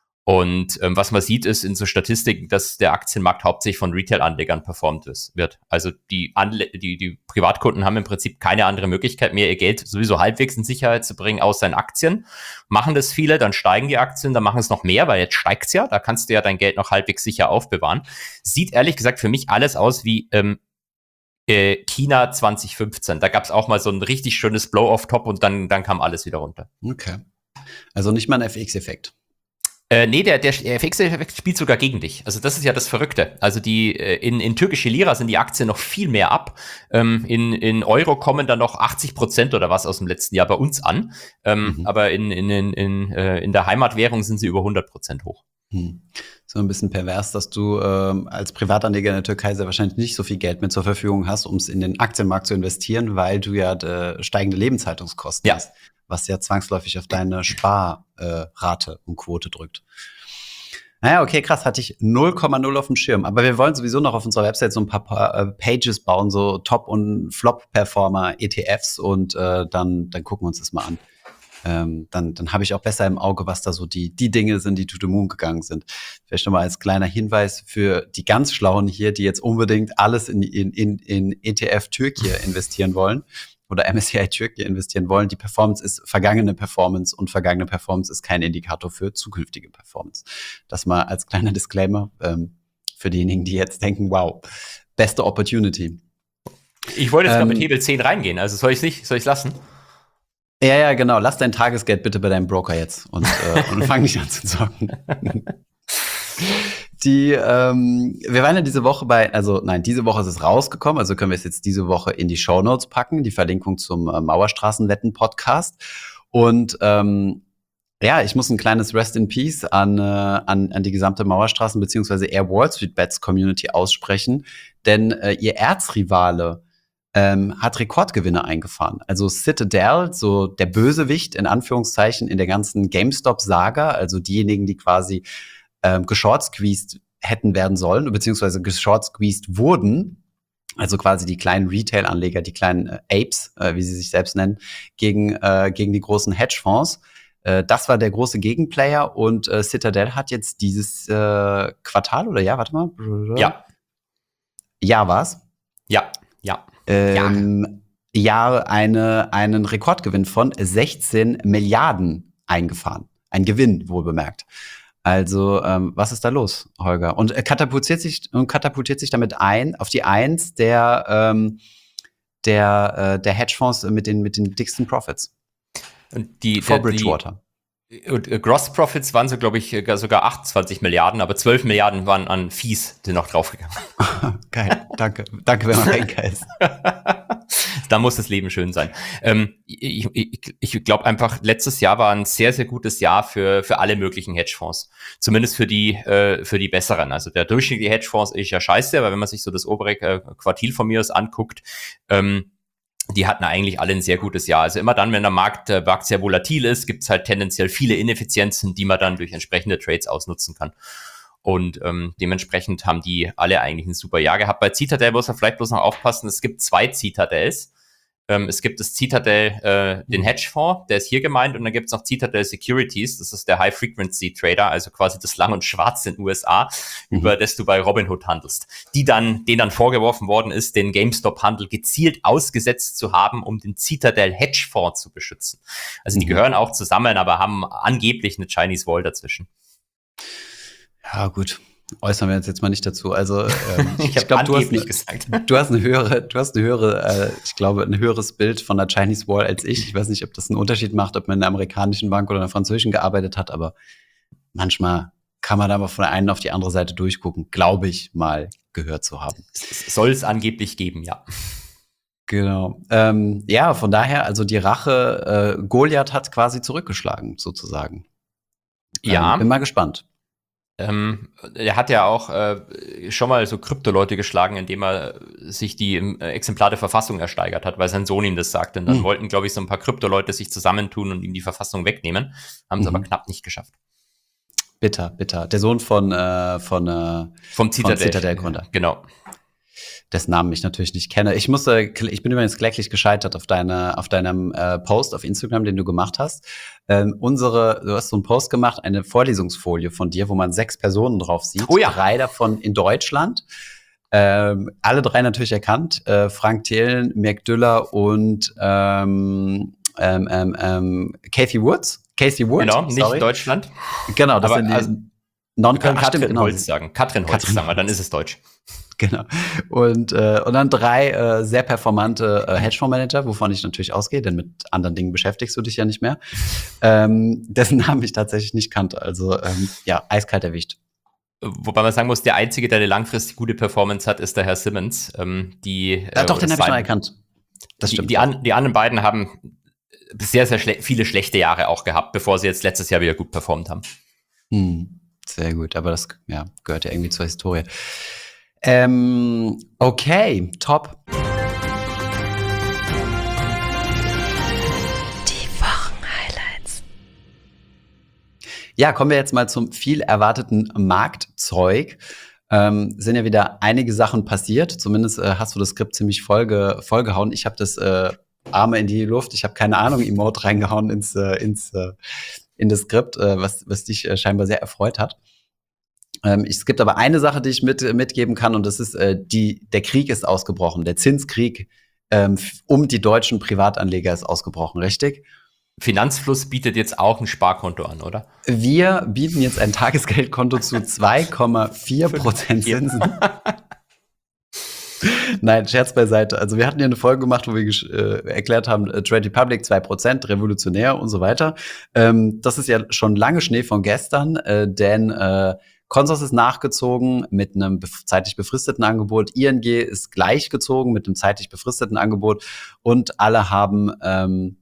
Und ähm, was man sieht, ist in so Statistiken, dass der Aktienmarkt hauptsächlich von Retail-Anlegern performt ist, wird. Also die, Anle die, die Privatkunden haben im Prinzip keine andere Möglichkeit mehr, ihr Geld sowieso halbwegs in Sicherheit zu bringen, außer in Aktien. Machen das viele, dann steigen die Aktien, dann machen es noch mehr, weil jetzt steigt's ja, da kannst du ja dein Geld noch halbwegs sicher aufbewahren. Sieht ehrlich gesagt für mich alles aus wie ähm, äh, China zwanzig fünfzehn. Da gab's auch mal so ein richtig schönes Blow-off-Top und dann, dann kam alles wieder runter. Okay. Also nicht mal ein F X-Effekt. Äh, nee, der, der F X-Effekt spielt sogar gegen dich. Also das ist ja das Verrückte. Also die äh, in, in türkische Lira sind die Aktien noch viel mehr ab. Ähm, in, in Euro kommen dann noch achtzig Prozent oder was aus dem letzten Jahr bei uns an. Ähm, Mhm. Aber in, in, in, in, äh, in der Heimatwährung sind sie über hundert Prozent hoch. Hm. So ein bisschen pervers, dass du ähm, als Privatanleger in der Türkei sehr wahrscheinlich nicht so viel Geld mehr zur Verfügung hast, um es in den Aktienmarkt zu investieren, weil du ja äh, steigende Lebenshaltungskosten Ja. hast, was ja zwangsläufig auf deine Sparrate äh, Rate und Quote drückt. Naja, okay, krass, hatte ich null Komma null auf dem Schirm. Aber wir wollen sowieso noch auf unserer Website so ein paar, paar äh, Pages bauen, so Top- und Flop-Performer-E T Fs und äh, dann, dann gucken wir uns das mal an. Ähm, dann dann habe ich auch besser im Auge, was da so die, die Dinge sind, die to the moon gegangen sind. Vielleicht nochmal als kleiner Hinweis für die ganz Schlauen hier, die jetzt unbedingt alles in, in, in, in E T F Türkei investieren wollen oder M S C I Türkei investieren wollen. Die Performance ist vergangene Performance und vergangene Performance ist kein Indikator für zukünftige Performance. Das mal als kleiner Disclaimer ähm, für diejenigen, die jetzt denken, wow, beste Opportunity. Ich wollte jetzt Ähm, gerade mit Hebel zehn reingehen. Also soll ich nicht? Soll ich lassen? Ja, ja, genau. Lass dein Tagesgeld bitte bei deinem Broker jetzt und, äh, und fang nicht an zu zocken. Die, ähm, wir waren ja diese Woche bei, also nein, diese Woche ist es rausgekommen, also können wir es jetzt diese Woche in die Shownotes packen, die Verlinkung zum äh, Mauerstraßenwetten-Podcast. Und ähm, ja, ich muss ein kleines Rest in Peace an, äh, an, an die gesamte Mauerstraßen- bzw. Air Wall Street Bets Community aussprechen, denn äh, ihr Erzrivale ähm, hat Rekordgewinne eingefahren. Also Citadel, so der Bösewicht in Anführungszeichen in der ganzen GameStop-Saga, also diejenigen, die quasi ähm, geshort-squeezed hätten werden sollen, beziehungsweise geshort-squeezed wurden, also quasi die kleinen Retail-Anleger, die kleinen äh, Apes, äh, wie sie sich selbst nennen, gegen, äh, gegen die großen Hedgefonds. Äh, das war der große Gegenplayer und äh, Citadel hat jetzt dieses äh, Quartal oder ja, warte mal. Ja, Ja, war's. ja, ja. Ähm, Jahr eine, einen Rekordgewinn von sechzehn Milliarden eingefahren. Ein Gewinn, wohl bemerkt. Also, ähm, was ist da los, Holger? Und er katapultiert sich, und katapultiert sich damit ein auf die Eins der, ähm, der, äh, der Hedgefonds mit den, mit den dicksten Profits. Und die, Vor der, die Bridgewater. und, äh, Gross Profits waren so, glaube ich, äh, sogar achtundzwanzig Milliarden, aber zwölf Milliarden waren an Fees, die noch draufgegangen. Geil, danke. Danke, wenn man Banker ist. Da muss das Leben schön sein. Ähm, ich ich, ich glaube einfach, letztes Jahr war ein sehr, sehr gutes Jahr für, für alle möglichen Hedgefonds. Zumindest für die, äh, für die besseren. Also der durchschnittliche Hedgefonds ist ja scheiße, aber wenn man sich so das obere äh, Quartil von mir aus anguckt, ähm, die hatten eigentlich alle ein sehr gutes Jahr. Also immer dann, wenn der Markt, der Markt sehr volatil ist, gibt es halt tendenziell viele Ineffizienzen, die man dann durch entsprechende Trades ausnutzen kann. Und ähm, dementsprechend haben die alle eigentlich ein super Jahr gehabt. Bei Citadel muss man vielleicht bloß noch aufpassen, es gibt zwei Citadels. Ähm, es gibt das Citadel, äh, den Hedgefonds, der ist hier gemeint, und dann gibt es noch Citadel Securities, das ist der High-Frequency-Trader, also quasi das Lang und Schwarz in den U S A, mhm. über das du bei Robinhood handelst. Die dann, denen dann vorgeworfen worden ist, den GameStop-Handel gezielt ausgesetzt zu haben, um den Citadel Hedgefonds zu beschützen. Also die mhm. gehören auch zusammen, aber haben angeblich eine Chinese Wall dazwischen. Ja, gut. Äußern wir uns jetzt mal nicht dazu. Also ähm, ich, ich glaube, du hast eine, gesagt. du hast eine höhere, du hast eine höhere, äh, ich glaube, ein höheres Bild von der Chinese Wall als ich. Ich weiß nicht, ob das einen Unterschied macht, ob man in einer amerikanischen Bank oder einer französischen gearbeitet hat, aber manchmal kann man da mal von der einen auf die andere Seite durchgucken, glaube ich mal gehört zu haben. Soll es angeblich geben, ja. Genau. Ähm, ja, von daher, also die Rache, äh, Goliath hat quasi zurückgeschlagen, sozusagen. Ja, Ähm, bin mal gespannt. ähm, er hat ja auch äh, schon mal so Krypto-Leute geschlagen, indem er sich die im äh, Exemplar der Verfassung ersteigert hat, weil sein Sohn ihm das sagte. Und dann Hm. wollten, glaube ich, so ein paar Krypto-Leute sich zusammentun und ihm die Verfassung wegnehmen. Haben es Mhm. aber knapp nicht geschafft. Bitter, bitter. Der Sohn von, äh, von, äh, Vom Citadel. Citadel-Gründer. Genau. Dessen Namen ich natürlich nicht kenne. Ich musste, ich bin übrigens kläglich gescheitert auf deine, auf deinem äh, Post auf Instagram, den du gemacht hast. Ähm, unsere, du hast so einen Post gemacht, eine Vorlesungsfolie von dir, wo man sechs Personen drauf sieht. Oh ja. Drei davon in Deutschland. Ähm, alle drei natürlich erkannt. Äh, Frank Thelen, Mirk Düller und ähm, ähm, ähm, ähm, Casey Woods. Casey Wood, Genau, nicht sorry. Deutschland. Genau, das Aber sind die also, non Wir können Ach, stimmt, Katrin genau. Holz sagen. Katrin Holz Katrin sagen wir, dann Holz. ist es deutsch. Genau. Und, äh, und dann drei äh, sehr performante äh, Hedgefondsmanager, wovon ich natürlich ausgehe, denn mit anderen Dingen beschäftigst du dich ja nicht mehr, ähm, dessen Namen ich tatsächlich nicht kannte. Also ähm, ja, eiskalt erwischt. Wobei man sagen muss, der Einzige, der eine langfristig gute Performance hat, ist der Herr Simmons. Ähm, die, Ah, äh, doch, den habe ich sein- noch erkannt. Das die, stimmt. die, an, die anderen beiden haben sehr, sehr schle viele schlechte Jahre auch gehabt, bevor sie jetzt letztes Jahr wieder gut performt haben. Hm, sehr gut, aber das ja, gehört ja irgendwie zur Historie. Ähm, okay, top. Die Wochenhighlights. Ja, kommen wir jetzt mal zum viel erwarteten Marktzeug. Ähm, sind ja wieder einige Sachen passiert. Zumindest äh, hast du das Skript ziemlich vollge vollgehauen. Ich habe das äh, Arme in die Luft, ich habe keine Ahnung, Emote reingehauen ins, äh, ins äh, in das Skript, äh, was, was dich äh, scheinbar sehr erfreut hat. Ähm, es gibt aber eine Sache, die ich mit, mitgeben kann, und das ist, äh, die, der Krieg ist ausgebrochen. Der Zinskrieg ähm, um die deutschen Privatanleger ist ausgebrochen, richtig? Finanzfluss bietet jetzt auch ein Sparkonto an, oder? Wir bieten jetzt ein Tagesgeldkonto zu zwei Komma vier Prozent Zinsen. Nein, Scherz beiseite. Also wir hatten ja eine Folge gemacht, wo wir äh, erklärt haben, äh, Trade Republic zwei Prozent, revolutionär und so weiter. Ähm, das ist ja schon lange Schnee von gestern, äh, denn äh, Consors ist nachgezogen mit einem bef zeitlich befristeten Angebot, I N G ist gleichgezogen mit einem zeitlich befristeten Angebot und alle haben ähm,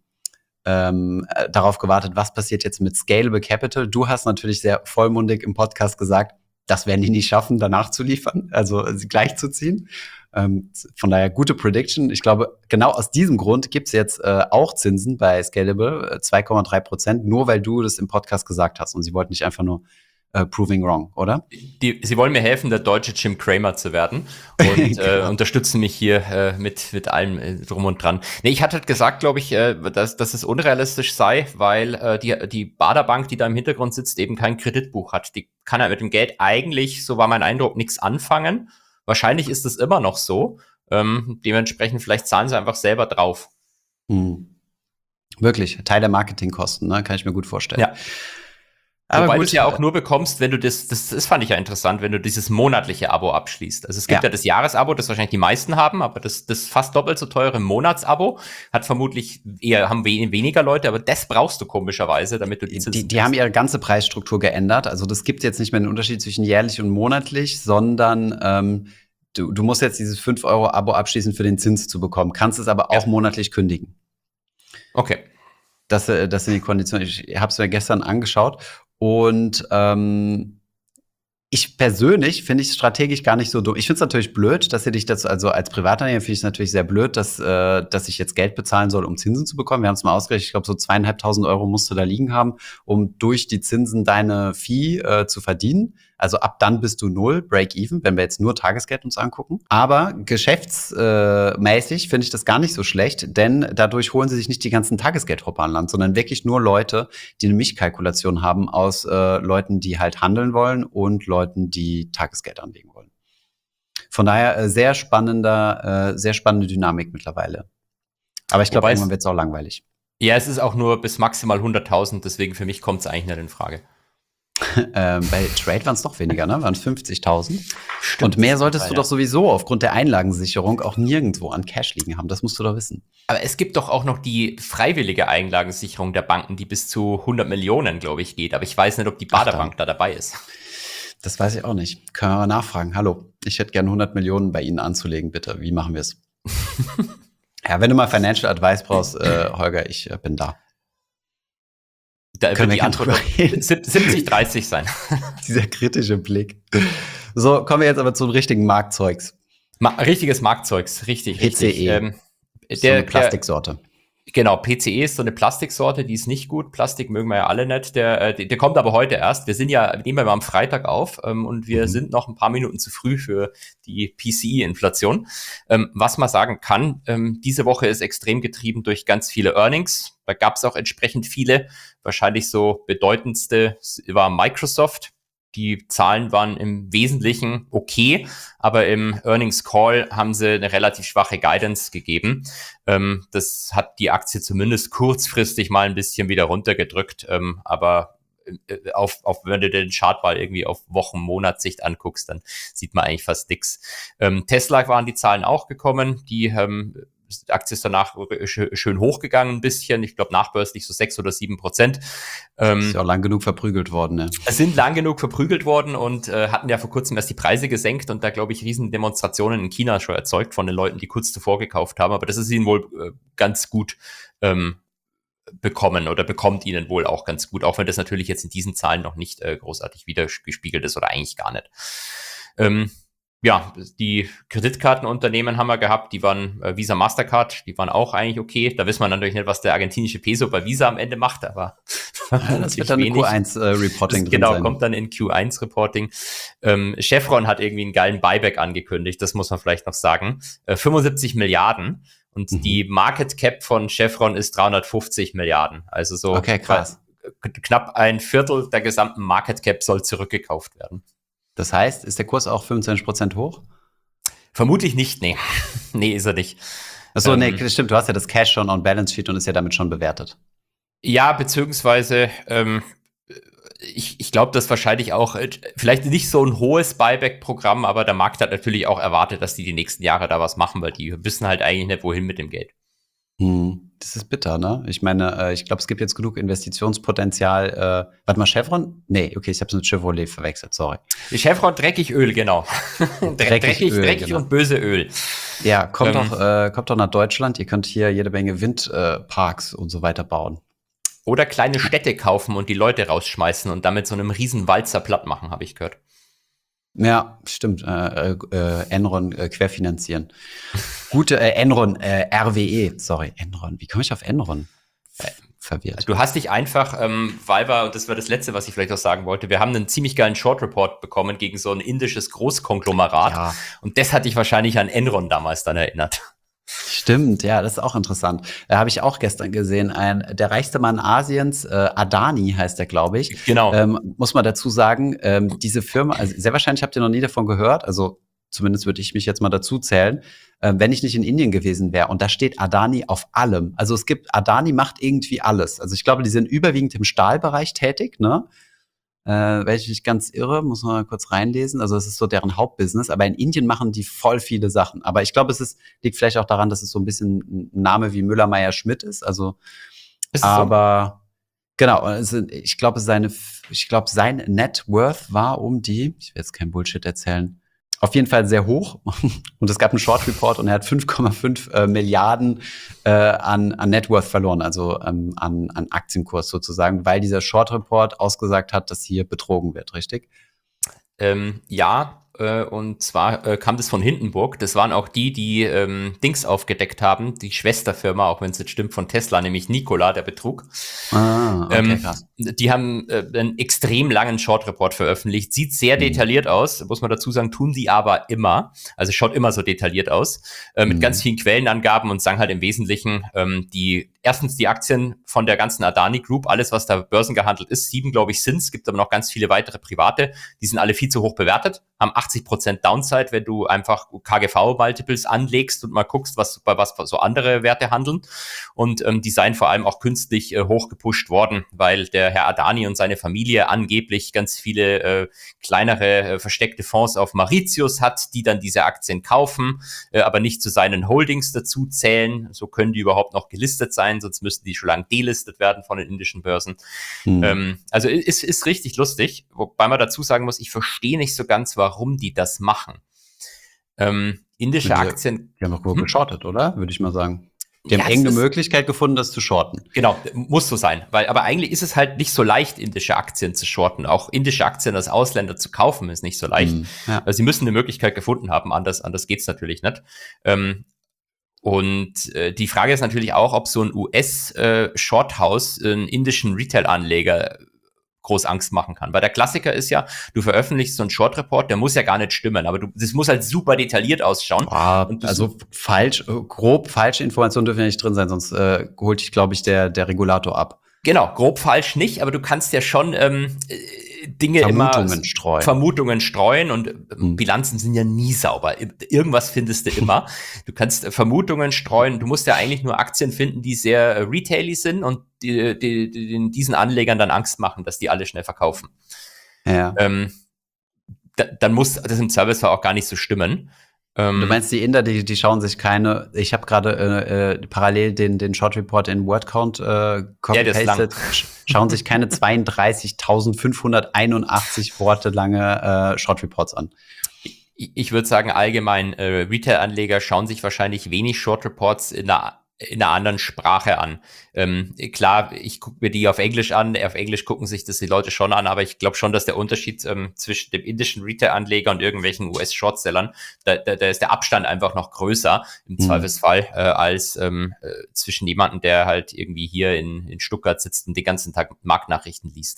ähm, äh, darauf gewartet, was passiert jetzt mit Scalable Capital. Du hast natürlich sehr vollmundig im Podcast gesagt, das werden die nicht schaffen, danach zu liefern, also sie gleichzuziehen. Ähm, von daher gute Prediction. Ich glaube, genau aus diesem Grund gibt's jetzt äh, auch Zinsen bei Scalable, äh, zwei Komma drei Prozent, nur weil du das im Podcast gesagt hast. Und sie wollten nicht einfach nur äh, proving wrong, oder? Die, sie wollen mir helfen, der deutsche Jim Cramer zu werden und äh, unterstützen mich hier äh, mit, mit allem äh, drum und dran. Nee, ich hatte halt gesagt, glaube ich, äh, dass, dass es unrealistisch sei, weil äh, die, die Baderbank, die da im Hintergrund sitzt, eben kein Kreditbuch hat. Die kann halt mit dem Geld eigentlich, so war mein Eindruck, nichts anfangen. Wahrscheinlich ist es immer noch so. Ähm, dementsprechend, vielleicht zahlen sie einfach selber drauf. Hm. Wirklich, Teil der Marketingkosten, ne? Kann ich mir gut vorstellen. Ja. Aber Wobei gut, du es ja auch nur bekommst, wenn du das, das, das fand ich ja interessant, wenn du dieses monatliche Abo abschließt. Also es gibt Ja. ja, das Jahresabo, das wahrscheinlich die meisten haben, aber das, das fast doppelt so teure Monatsabo hat vermutlich eher, haben we weniger Leute, aber das brauchst du komischerweise, damit du die Zinsen Die, die haben ihre ganze Preisstruktur geändert. Also das gibt jetzt nicht mehr den Unterschied zwischen jährlich und monatlich, sondern ähm, du, du musst jetzt dieses fünf Euro Abo abschließen, für den Zins zu bekommen. Kannst es aber auch Ja. monatlich kündigen. Okay. Das, äh, das sind die Konditionen. Ich habe es mir gestern angeschaut und ähm, ich persönlich finde ich es strategisch gar nicht so dumm. Ich finde es natürlich blöd, dass ihr dich dazu, also als Privatanleger finde ich es natürlich sehr blöd, dass, äh, dass ich jetzt Geld bezahlen soll, um Zinsen zu bekommen. Wir haben es mal ausgerechnet, ich glaube, so zweieinhalbtausend Euro musst du da liegen haben, um durch die Zinsen deine Fee äh, zu verdienen. Also ab dann bist du null, Break-even, wenn wir jetzt nur Tagesgeld uns angucken. Aber geschäftsmäßig finde ich das gar nicht so schlecht, denn dadurch holen sie sich nicht die ganzen Tagesgeldhopper an Land, sondern wirklich nur Leute, die eine Mischkalkulation haben aus äh, Leuten, die halt handeln wollen und Leuten, die Tagesgeld anlegen wollen. Von daher äh, sehr spannender, äh, sehr spannende Dynamik mittlerweile. Aber ich glaube, Wobei es- irgendwann wird es auch langweilig. Ja, es ist auch nur bis maximal hunderttausend, deswegen für mich kommt es eigentlich nicht in Frage. ähm, bei Trade waren es noch weniger, ne? Waren es fünfzigtausend. Stimmt, Und mehr das solltest ist du leider. doch sowieso aufgrund der Einlagensicherung auch nirgendwo an Cash liegen haben. Das musst du doch wissen. Aber es gibt doch auch noch die freiwillige Einlagensicherung der Banken, die bis zu hundert Millionen, glaube ich, geht. Aber ich weiß nicht, ob die Ach, Baderbank da dabei ist. Das weiß ich auch nicht. Können wir mal nachfragen. Hallo, ich hätte gerne hundert Millionen bei Ihnen anzulegen, bitte. Wie machen wir es? Ja, wenn du mal Financial Advice brauchst, äh, Holger, ich äh, bin da. Da Können wird wir die gerne Antwort drüber reden. siebzig dreißig sein. Dieser kritische Blick. So, kommen wir jetzt aber zum richtigen Marktzeugs. Ma richtiges Marktzeugs, richtig, P C E. richtig. Ähm, So der, eine Plastiksorte. Der, genau, P C E ist so eine Plastiksorte, die ist nicht gut. Plastik mögen wir ja alle nicht. Der, äh, der, der kommt aber heute erst. Wir sind ja, nehmen wir mal am Freitag auf ähm, und wir Mhm. sind noch ein paar Minuten zu früh für die P C E-Inflation. Ähm, was man sagen kann, ähm, diese Woche ist extrem getrieben durch ganz viele Earnings. Da gab es auch entsprechend viele. Wahrscheinlich so bedeutendste war Microsoft. Die Zahlen waren im Wesentlichen okay, aber im Earnings Call haben sie eine relativ schwache Guidance gegeben. Ähm, das hat die Aktie zumindest kurzfristig mal ein bisschen wieder runtergedrückt, ähm, aber äh, auf, auf, wenn du den Chart mal irgendwie auf Wochen-, Monatssicht anguckst, dann sieht man eigentlich fast nix. Ähm, Tesla waren die Zahlen auch gekommen, die ähm, die Aktie ist danach schön hochgegangen ein bisschen. Ich glaube, nachbörslich so sechs oder sieben Prozent. Ähm, Ist ja auch lang genug verprügelt worden, ne? Es sind lang genug verprügelt worden und äh, hatten ja vor kurzem erst die Preise gesenkt und da, glaube ich, riesen Demonstrationen in China schon erzeugt von den Leuten, die kurz zuvor gekauft haben. Aber das ist ihnen wohl äh, ganz gut ähm, bekommen oder bekommt ihnen wohl auch ganz gut, auch wenn das natürlich jetzt in diesen Zahlen noch nicht äh, großartig wiedergespiegelt ist oder eigentlich gar nicht. Ähm, Ja, die Kreditkartenunternehmen haben wir gehabt, die waren äh, Visa, Mastercard, die waren auch eigentlich okay. Da wissen wir natürlich nicht, was der argentinische Peso bei Visa am Ende macht, aber Ja, das wird dann ein Q eins äh, Reporting das, drin genau, sein. kommt dann in Q eins Reporting. Ähm, Chevron hat irgendwie einen geilen Buyback angekündigt, das muss man vielleicht noch sagen. Äh, fünfundsiebzig Milliarden und Mhm. die Market Cap von Chevron ist dreihundertfünfzig Milliarden. Also so Okay, krass. knapp ein Viertel der gesamten Market Cap soll zurückgekauft werden. Das heißt, ist der Kurs auch fünfundzwanzig Prozent hoch? Vermutlich nicht, nee. Nee, ist er nicht. Achso, Ähm, nee, das stimmt, du hast ja das Cash schon on Balance Sheet und ist ja damit schon bewertet. Ja, beziehungsweise ähm, ich, ich glaube, dass wahrscheinlich auch äh, vielleicht nicht so ein hohes Buyback-Programm, aber der Markt hat natürlich auch erwartet, dass die die nächsten Jahre da was machen, weil die wissen halt eigentlich nicht, wohin mit dem Geld. Hm. Das ist bitter, ne? Ich meine, äh, ich glaube, es gibt jetzt genug Investitionspotenzial. Äh, warte mal, Chevron? Nee, okay, ich habe es mit Chevrolet verwechselt, sorry. Die Chevron dreckig Öl, genau. Dreckig dreckig Öl, dreckig genau. und böse Öl. Ja, kommt Ähm, doch, äh, kommt doch nach Deutschland. Ihr könnt hier jede Menge Windparks und so weiter bauen. Oder kleine Städte kaufen und die Leute rausschmeißen und damit so einem riesen Walzer platt machen, habe ich gehört. Ja, stimmt. Äh, äh, Enron äh, querfinanzieren. Gute äh, Enron, äh, R W E, sorry, Enron. Wie komme ich auf Enron? F verwirrt. Du hast dich einfach, ähm, weil wir, und das war das Letzte, was ich vielleicht auch sagen wollte, wir haben einen ziemlich geilen Short Report bekommen gegen so ein indisches Großkonglomerat. Ja. Und das hat dich wahrscheinlich an Enron damals dann erinnert. Stimmt, ja, das ist auch interessant. Da habe ich auch gestern gesehen, ein der reichste Mann Asiens, äh, Adani heißt der, glaube ich. Genau. Ähm, muss man dazu sagen, ähm, diese Firma, also sehr wahrscheinlich habt ihr noch nie davon gehört, also zumindest würde ich mich jetzt mal dazu zählen, äh, wenn ich nicht in Indien gewesen wäre. Und da steht Adani auf allem. Also es gibt, Adani macht irgendwie alles. Also ich glaube, die sind überwiegend im Stahlbereich tätig, ne? Äh, wenn ich nicht ganz irre, muss man mal kurz reinlesen. Also es ist so deren Hauptbusiness. Aber in Indien machen die voll viele Sachen. Aber ich glaube, es ist, liegt vielleicht auch daran, dass es so ein bisschen ein Name wie Müller-Meyer-Schmidt ist. Also, Ist es aber genau, also ich glaube, seine, ich glaube, sein Net Worth war um die, ich will jetzt kein Bullshit erzählen, auf jeden Fall sehr hoch. Und es gab einen Short Report und er hat fünf Komma fünf äh, Milliarden äh, an, an Net Worth verloren, also ähm, an, an Aktienkurs sozusagen, weil dieser Short Report ausgesagt hat, dass hier betrogen wird, richtig? Ähm, ja, äh, und zwar äh, kam das von Hindenburg. Das waren auch die, die ähm, Dings aufgedeckt haben, die Schwesterfirma, auch wenn es jetzt stimmt, von Tesla, nämlich Nikola, der Betrug. Ah, okay, Ähm, krass. die haben äh, einen extrem langen Short-Report veröffentlicht. Sieht sehr Mhm. detailliert aus, muss man dazu sagen, tun sie aber immer. Also schaut immer so detailliert aus, äh, mit Mhm. ganz vielen Quellenangaben und sagen halt im Wesentlichen, ähm, die erstens die Aktien von der ganzen Adani Group, alles, was da börsengehandelt ist, sieben, glaube ich, sind es. Gibt aber noch ganz viele weitere private, die sind alle viel zu hoch bewertet, haben achtzig Prozent Downside, wenn du einfach K G V-Multiples anlegst und mal guckst, was bei was so andere Werte handeln. Und ähm, die seien vor allem auch künstlich äh, hochgepusht worden, weil der Herr Adani und seine Familie angeblich ganz viele äh, kleinere äh, versteckte Fonds auf Mauritius hat, die dann diese Aktien kaufen, äh, aber nicht zu seinen Holdings dazu zählen. So können die überhaupt noch gelistet sein, sonst müssten die schon lange delistet werden von den indischen Börsen. Mhm. Ähm, also ist, ist richtig lustig, wobei man dazu sagen muss, ich verstehe nicht so ganz, warum die das machen. Ähm, indische Ja, Aktien, Die haben doch wohl Hm? geschortet, oder? Würde ich mal sagen. Die haben Ja, irgendeine es ist- Möglichkeit gefunden, das zu shorten. Genau, muss so sein. Weil, aber eigentlich ist es halt nicht so leicht, indische Aktien zu shorten. Auch indische Aktien als Ausländer zu kaufen, ist nicht so leicht. Hm, ja. Also sie müssen eine Möglichkeit gefunden haben, anders, anders geht's natürlich nicht. Ähm, und äh, die Frage ist natürlich auch, ob so ein U S-Shorthouse äh, einen indischen Retail-Anleger groß Angst machen kann. Weil der Klassiker ist ja, du veröffentlichst so einen Short-Report, der muss ja gar nicht stimmen, aber du, das muss halt super detailliert ausschauen. Boah, Und du- also falsch, äh, grob falsche Informationen dürfen ja nicht drin sein, sonst äh, holt dich, glaube ich, der, der Regulator ab. Genau, grob falsch nicht, aber du kannst ja schon ähm, äh, Dinge Vermutungen immer streuen. Vermutungen streuen und ähm, Hm. Bilanzen sind ja nie sauber. Irgendwas findest du immer. Du kannst äh, Vermutungen streuen. Du musst ja eigentlich nur Aktien finden, die sehr äh, retaily sind und die, die, die, die diesen Anlegern dann Angst machen, dass die alle schnell verkaufen. Ja. Ähm, da, dann muss das im Zweifelsfall auch gar nicht so stimmen. Ähm, Du meinst, die Inder, die, die schauen sich keine, ich habe gerade äh, äh, parallel den, den Short Report in Wordcount äh, copy-pasted, sch- schauen sich keine zweiunddreißigtausendfünfhunderteinundachtzig Worte lange äh, Short Reports an. Ich ich würde sagen, allgemein, äh, Retail-Anleger schauen sich wahrscheinlich wenig Short Reports in einer, in einer anderen Sprache an. Ähm, klar, ich gucke mir die auf Englisch an, auf Englisch gucken sich das die Leute schon an, aber ich glaube schon, dass der Unterschied ähm, zwischen dem indischen Retail-Anleger und irgendwelchen U S-Shortsellern, da, da, da ist der Abstand einfach noch größer im Mhm. Zweifelsfall, äh, als ähm, äh, zwischen jemandem, der halt irgendwie hier in, in Stuttgart sitzt und den ganzen Tag Marktnachrichten liest.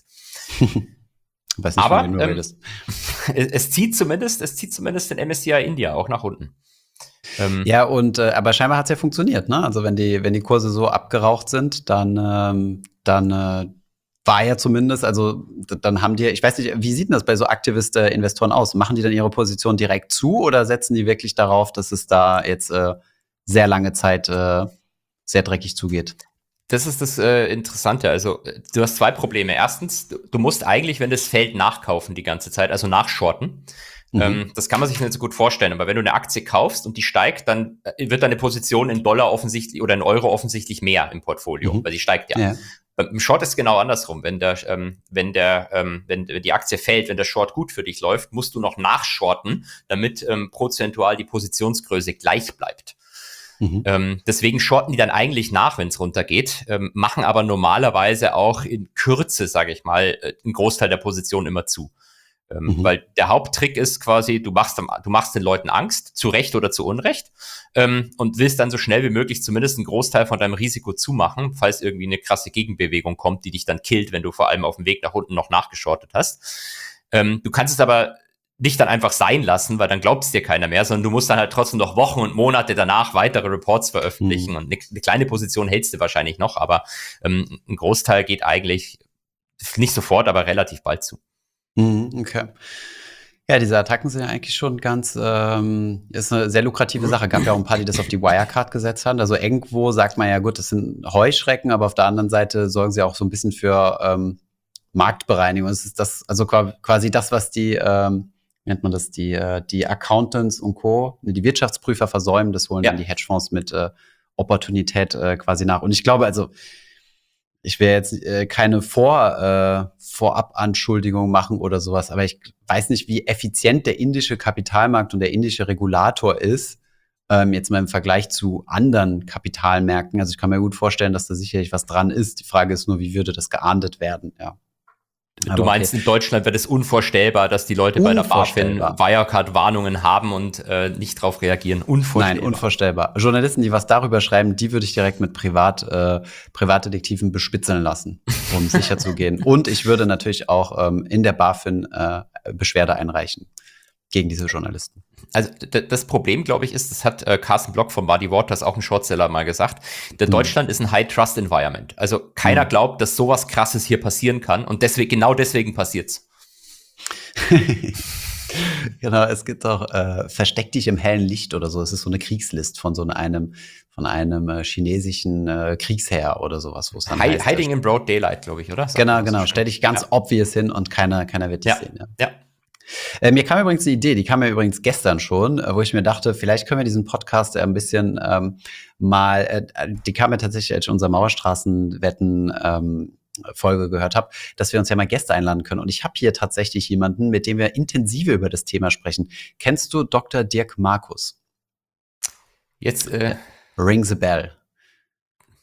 Weiß nicht, Aber, von wem du ähm, redest. Es, es zieht zumindest, es zieht zumindest den M S C I India auch nach unten. Ähm, Ja, und äh, aber scheinbar hat's ja funktioniert, ne? Also wenn die, wenn die Kurse so abgeraucht sind, dann, ähm, dann äh, war ja zumindest, also d- dann haben die, ich weiß nicht, wie sieht denn das bei so Aktivist-Investoren aus? Machen die dann ihre Position direkt zu oder setzen die wirklich darauf, dass es da jetzt äh, sehr lange Zeit äh, sehr dreckig zugeht? Das ist das äh, Interessante. Also, äh, du hast zwei Probleme. Erstens, du, du musst eigentlich, wenn das fällt, nachkaufen die ganze Zeit, also nachshorten. Mhm. Ähm, das kann man sich nicht so gut vorstellen. Aber wenn du eine Aktie kaufst und die steigt, dann äh, wird deine Position in Dollar offensichtlich oder in Euro offensichtlich mehr im Portfolio, Mhm. weil die steigt ja. Ja. Beim Short ist es genau andersrum. Wenn der, ähm, wenn der, ähm, wenn, wenn die Aktie fällt, wenn der Short gut für dich läuft, musst du noch nachshorten, damit ähm, prozentual die Positionsgröße gleich bleibt. Mhm. Ähm, deswegen shorten die dann eigentlich nach, wenn es runtergeht, ähm, machen aber normalerweise auch in Kürze, sage ich mal, äh, einen Großteil der Position immer zu. Ähm, Mhm. Weil der Haupttrick ist quasi, du machst, am- du machst den Leuten Angst, zu Recht oder zu Unrecht, ähm, und willst dann so schnell wie möglich zumindest einen Großteil von deinem Risiko zumachen, falls irgendwie eine krasse Gegenbewegung kommt, die dich dann killt, wenn du vor allem auf dem Weg nach unten noch nachgeschortet hast. Ähm, du kannst es aber nicht dann einfach sein lassen, weil dann glaubt es dir keiner mehr, sondern du musst dann halt trotzdem noch Wochen und Monate danach weitere Reports veröffentlichen. Mhm. Und eine, eine kleine Position hältst du wahrscheinlich noch, aber ähm, ein Großteil geht eigentlich nicht sofort, aber relativ bald zu. Mhm, okay. Ja, diese Attacken sind ja eigentlich schon ganz, ähm, ist eine sehr lukrative Sache. Gab ja auch ein paar, die das auf die Wirecard gesetzt haben. Also irgendwo sagt man ja, gut, das sind Heuschrecken, aber auf der anderen Seite sorgen sie auch so ein bisschen für ähm, Marktbereinigung. Es ist das, also qua- quasi das, was die, ähm, wie nennt man das, die, äh, die Accountants und Co., ne, die Wirtschaftsprüfer versäumen, das holen Ja. dann die Hedgefonds mit äh, Opportunität äh, quasi nach. Und ich glaube, also ich will jetzt äh, keine Vor, äh, Vorabanschuldigung machen oder sowas, aber ich weiß nicht, wie effizient der indische Kapitalmarkt und der indische Regulator ist, ähm, jetzt mal im Vergleich zu anderen Kapitalmärkten. Also ich kann mir gut vorstellen, dass da sicherlich was dran ist. Die Frage ist nur, wie würde das geahndet werden? Ja. Du Aber meinst, okay. in Deutschland wäre es unvorstellbar, dass die Leute bei der BaFin Unvorstellbar. Wirecard-Warnungen haben und äh, nicht drauf reagieren. Unvorstellbar. Nein, unvorstellbar. Journalisten, die was darüber schreiben, die würde ich direkt mit Privat, äh, Privatdetektiven bespitzeln lassen, um sicher zu gehen. Und ich würde natürlich auch ähm, in der BaFin äh, Beschwerde einreichen gegen diese Journalisten. Also d- das Problem, glaube ich, ist, das hat äh, Carsten Block von Muddy Waters, auch ein Shortseller, mal gesagt, der Mhm. Deutschland ist ein High-Trust-Environment. Also keiner Mhm. glaubt, dass sowas Krasses hier passieren kann und deswegen, genau deswegen passiert's. Genau, es gibt auch äh, Versteck dich im hellen Licht oder so. Es ist so eine Kriegslist von so einem, von einem äh, chinesischen äh, Kriegsherr oder sowas, wo es dann Hi heißt, Hiding in Broad Daylight, glaube ich, oder? Sagt genau, man das genau. so Stell dich ganz Ja. obvious hin und keiner, keiner wird dich Ja. sehen. Ja. Ja. Äh, mir kam übrigens eine Idee, die kam mir übrigens gestern schon, äh, wo ich mir dachte, vielleicht können wir diesen Podcast äh, ein bisschen ähm, mal, äh, die kam mir tatsächlich, als ich unser Mauerstraßenwetten ähm, Folge gehört habe, dass wir uns ja mal Gäste einladen können. Und ich habe hier tatsächlich jemanden, mit dem wir intensiver über das Thema sprechen. Kennst du Doktor Dirk Markus? Jetzt, äh, Ring the Bell.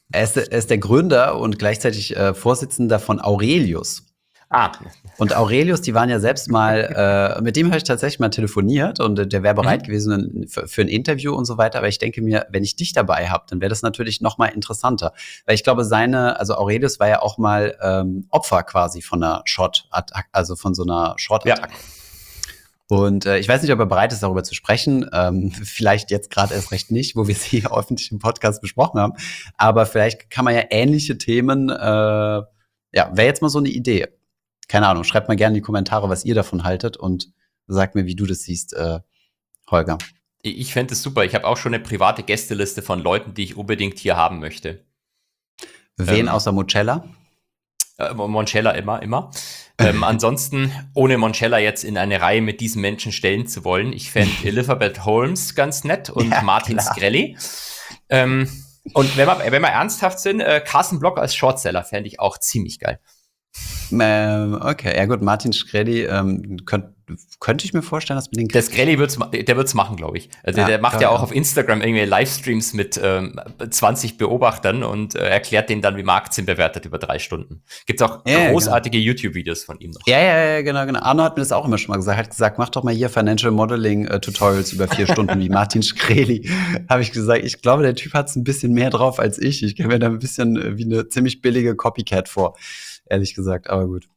Er ist, er ist der Gründer und gleichzeitig äh, Vorsitzender von Aurelius. Ah. Und Aurelius, die waren ja selbst mal, äh, mit dem habe ich tatsächlich mal telefoniert und äh, der wäre bereit mhm. gewesen für, für ein Interview und so weiter. Aber ich denke mir, wenn ich dich dabei habe, dann wäre das natürlich noch mal interessanter. Weil ich glaube, seine, also Aurelius war ja auch mal ähm, Opfer quasi von einer Short-Attacke, also von so einer Short-Attacke. Ja. Und äh, ich weiß nicht, ob er bereit ist, darüber zu sprechen. Ähm, vielleicht jetzt gerade erst recht nicht, wo wir sie hier öffentlich im Podcast besprochen haben. Aber vielleicht kann man ja ähnliche Themen, äh, ja, wäre jetzt mal so eine Idee. Keine Ahnung, schreibt mal gerne in die Kommentare, was ihr davon haltet und sagt mir, wie du das siehst, äh, Holger. Ich fände es super. Ich habe auch schon eine private Gästeliste von Leuten, die ich unbedingt hier haben möchte. Wen ähm, außer Moncella? Äh, Moncella immer, immer. ähm, ansonsten, ohne Moncella jetzt in eine Reihe mit diesen Menschen stellen zu wollen, ich fände Elizabeth Holmes ganz nett und ja, Martin klar. Shkreli. Ähm, und wenn wir, wenn wir ernsthaft sind, äh, Carsten Block als Shortseller fände ich auch ziemlich geil. Ähm, okay, ja gut, Martin Shkreli ähm, könnt, könnte ich mir vorstellen, dass wir den... Der Shkreli wird's, der wird's machen, glaube ich. Also ja, der macht ja auch auf Instagram irgendwie Livestreams mit ähm, zwanzig Beobachtern und äh, erklärt denen dann, wie man Aktien bewertet über drei Stunden. Gibt's auch ja, großartige genau. YouTube-Videos von ihm noch. Ja, ja, ja, genau, genau. Arno hat mir das auch immer schon mal gesagt. Hat gesagt, mach doch mal hier Financial Modeling äh, Tutorials über vier Stunden wie Martin Shkreli. Habe ich gesagt, ich glaube, der Typ hat's ein bisschen mehr drauf als ich. Ich kenne mir da ein bisschen äh, wie eine ziemlich billige Copycat vor. Ehrlich gesagt, aber gut.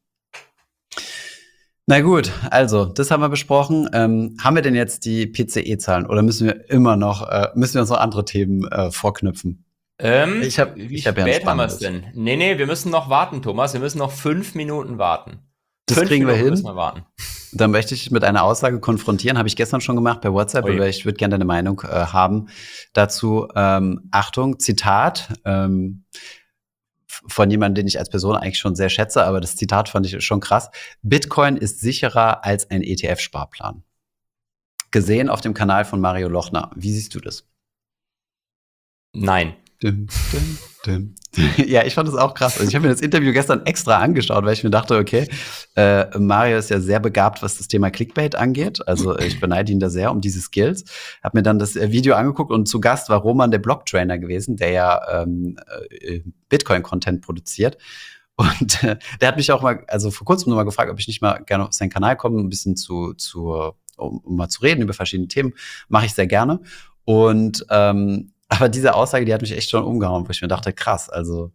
Na gut, also, das haben wir besprochen. Ähm, haben wir denn jetzt die P C E-Zahlen oder müssen wir immer noch, äh, müssen wir uns noch andere Themen äh, vorknüpfen? Ähm, ich habe wie ich hab ja spät haben wir es denn? Nee, nee, wir müssen noch warten, Thomas. Wir müssen noch fünf Minuten warten. Das fünf kriegen Minuten wir hin. Müssen wir warten. Dann möchte ich mit einer Aussage konfrontieren. Habe ich gestern schon gemacht bei WhatsApp, Oje. aber ich würde gerne deine Meinung äh, haben dazu. Ähm, Achtung, Zitat. Ähm, von jemandem, den ich als Person eigentlich schon sehr schätze, aber das Zitat fand ich schon krass. Bitcoin ist sicherer als ein E T F-Sparplan. Gesehen auf dem Kanal von Mario Lochner. Wie siehst du das? Nein. Dim, dim, dim. Ja, ich fand das auch krass. Also ich habe mir das Interview gestern extra angeschaut, weil ich mir dachte, okay, äh, Mario ist ja sehr begabt, was das Thema Clickbait angeht. Also ich beneide ihn da sehr um diese Skills. Hab mir dann das äh, Video angeguckt und zu Gast war Roman, der Blocktrainer gewesen, der ja ähm, äh, Bitcoin-Content produziert. Und äh, der hat mich auch mal, also vor kurzem nur mal gefragt, ob ich nicht mal gerne auf seinen Kanal komme, ein bisschen zu, zu um, um mal zu reden über verschiedene Themen. Mache ich sehr gerne. Und ähm, aber diese Aussage, die hat mich echt schon umgehauen, wo ich mir dachte, krass, also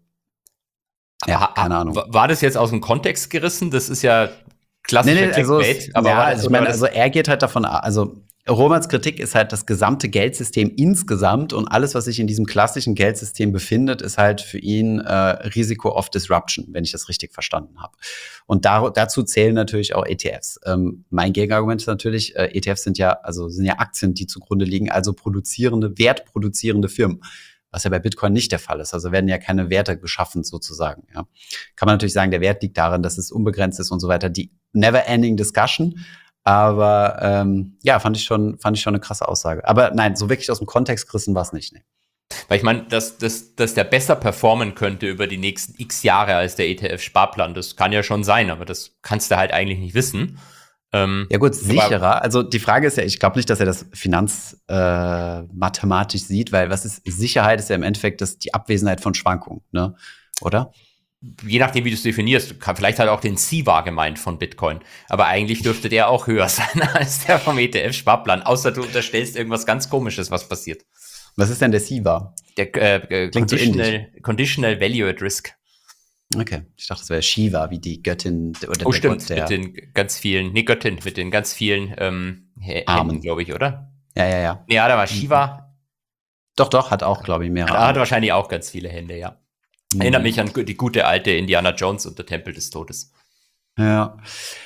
ja, keine Ahnung. War das jetzt aus dem Kontext gerissen? Das ist ja klassischer nee, nee, Clickbait. Also, aber ja, also ich meine, also er geht halt davon, also Romans Kritik ist halt das gesamte Geldsystem insgesamt und alles, was sich in diesem klassischen Geldsystem befindet, ist halt für ihn äh, Risiko of Disruption, wenn ich das richtig verstanden habe. Und da, dazu zählen natürlich auch E T Fs. Ähm, mein Gegenargument ist natürlich, äh, E T Fs sind ja, also sind ja Aktien, die zugrunde liegen, also produzierende, wertproduzierende Firmen. Was ja bei Bitcoin nicht der Fall ist. Also werden ja keine Werte geschaffen sozusagen. Ja. Kann man natürlich sagen, der Wert liegt darin, dass es unbegrenzt ist und so weiter. Die never-ending Discussion. Aber ähm, ja, fand ich schon, fand ich schon eine krasse Aussage. Aber nein, so wirklich aus dem Kontext gerissen war es nicht. Nee. Weil ich meine, dass, dass, dass der besser performen könnte über die nächsten x Jahre als der E T F-Sparplan, das kann ja schon sein, aber das kannst du halt eigentlich nicht wissen. Ähm, ja gut, sicherer. Also die Frage ist ja, ich glaube nicht, dass er das finanzmathematisch äh, sieht, weil was ist Sicherheit, ist ja im Endeffekt das, die Abwesenheit von Schwankungen, ne? Oder? Je nachdem, wie du es definierst, kann, vielleicht hat er auch den S I V A gemeint von Bitcoin, aber eigentlich dürfte der auch höher sein als der vom E T F-Sparplan, außer du unterstellst irgendwas ganz Komisches, was passiert. Was ist denn der S I V A? Der äh, Conditional, so Conditional Value at Risk. Okay, ich dachte, das wäre Shiva, wie die Göttin oder oh, der stimmt, Gott der mit den ganz vielen, nee, Göttin, mit den ganz vielen ähm, Händen, glaube ich, oder? Ja, ja, ja. Nee, ja, da war Shiva. Doch, doch, hat auch, glaube ich, mehrere. Er hat wahrscheinlich auch ganz viele Hände, ja. Mhm. Erinnert mich an die gute alte Indiana Jones und der Tempel des Todes. Ja.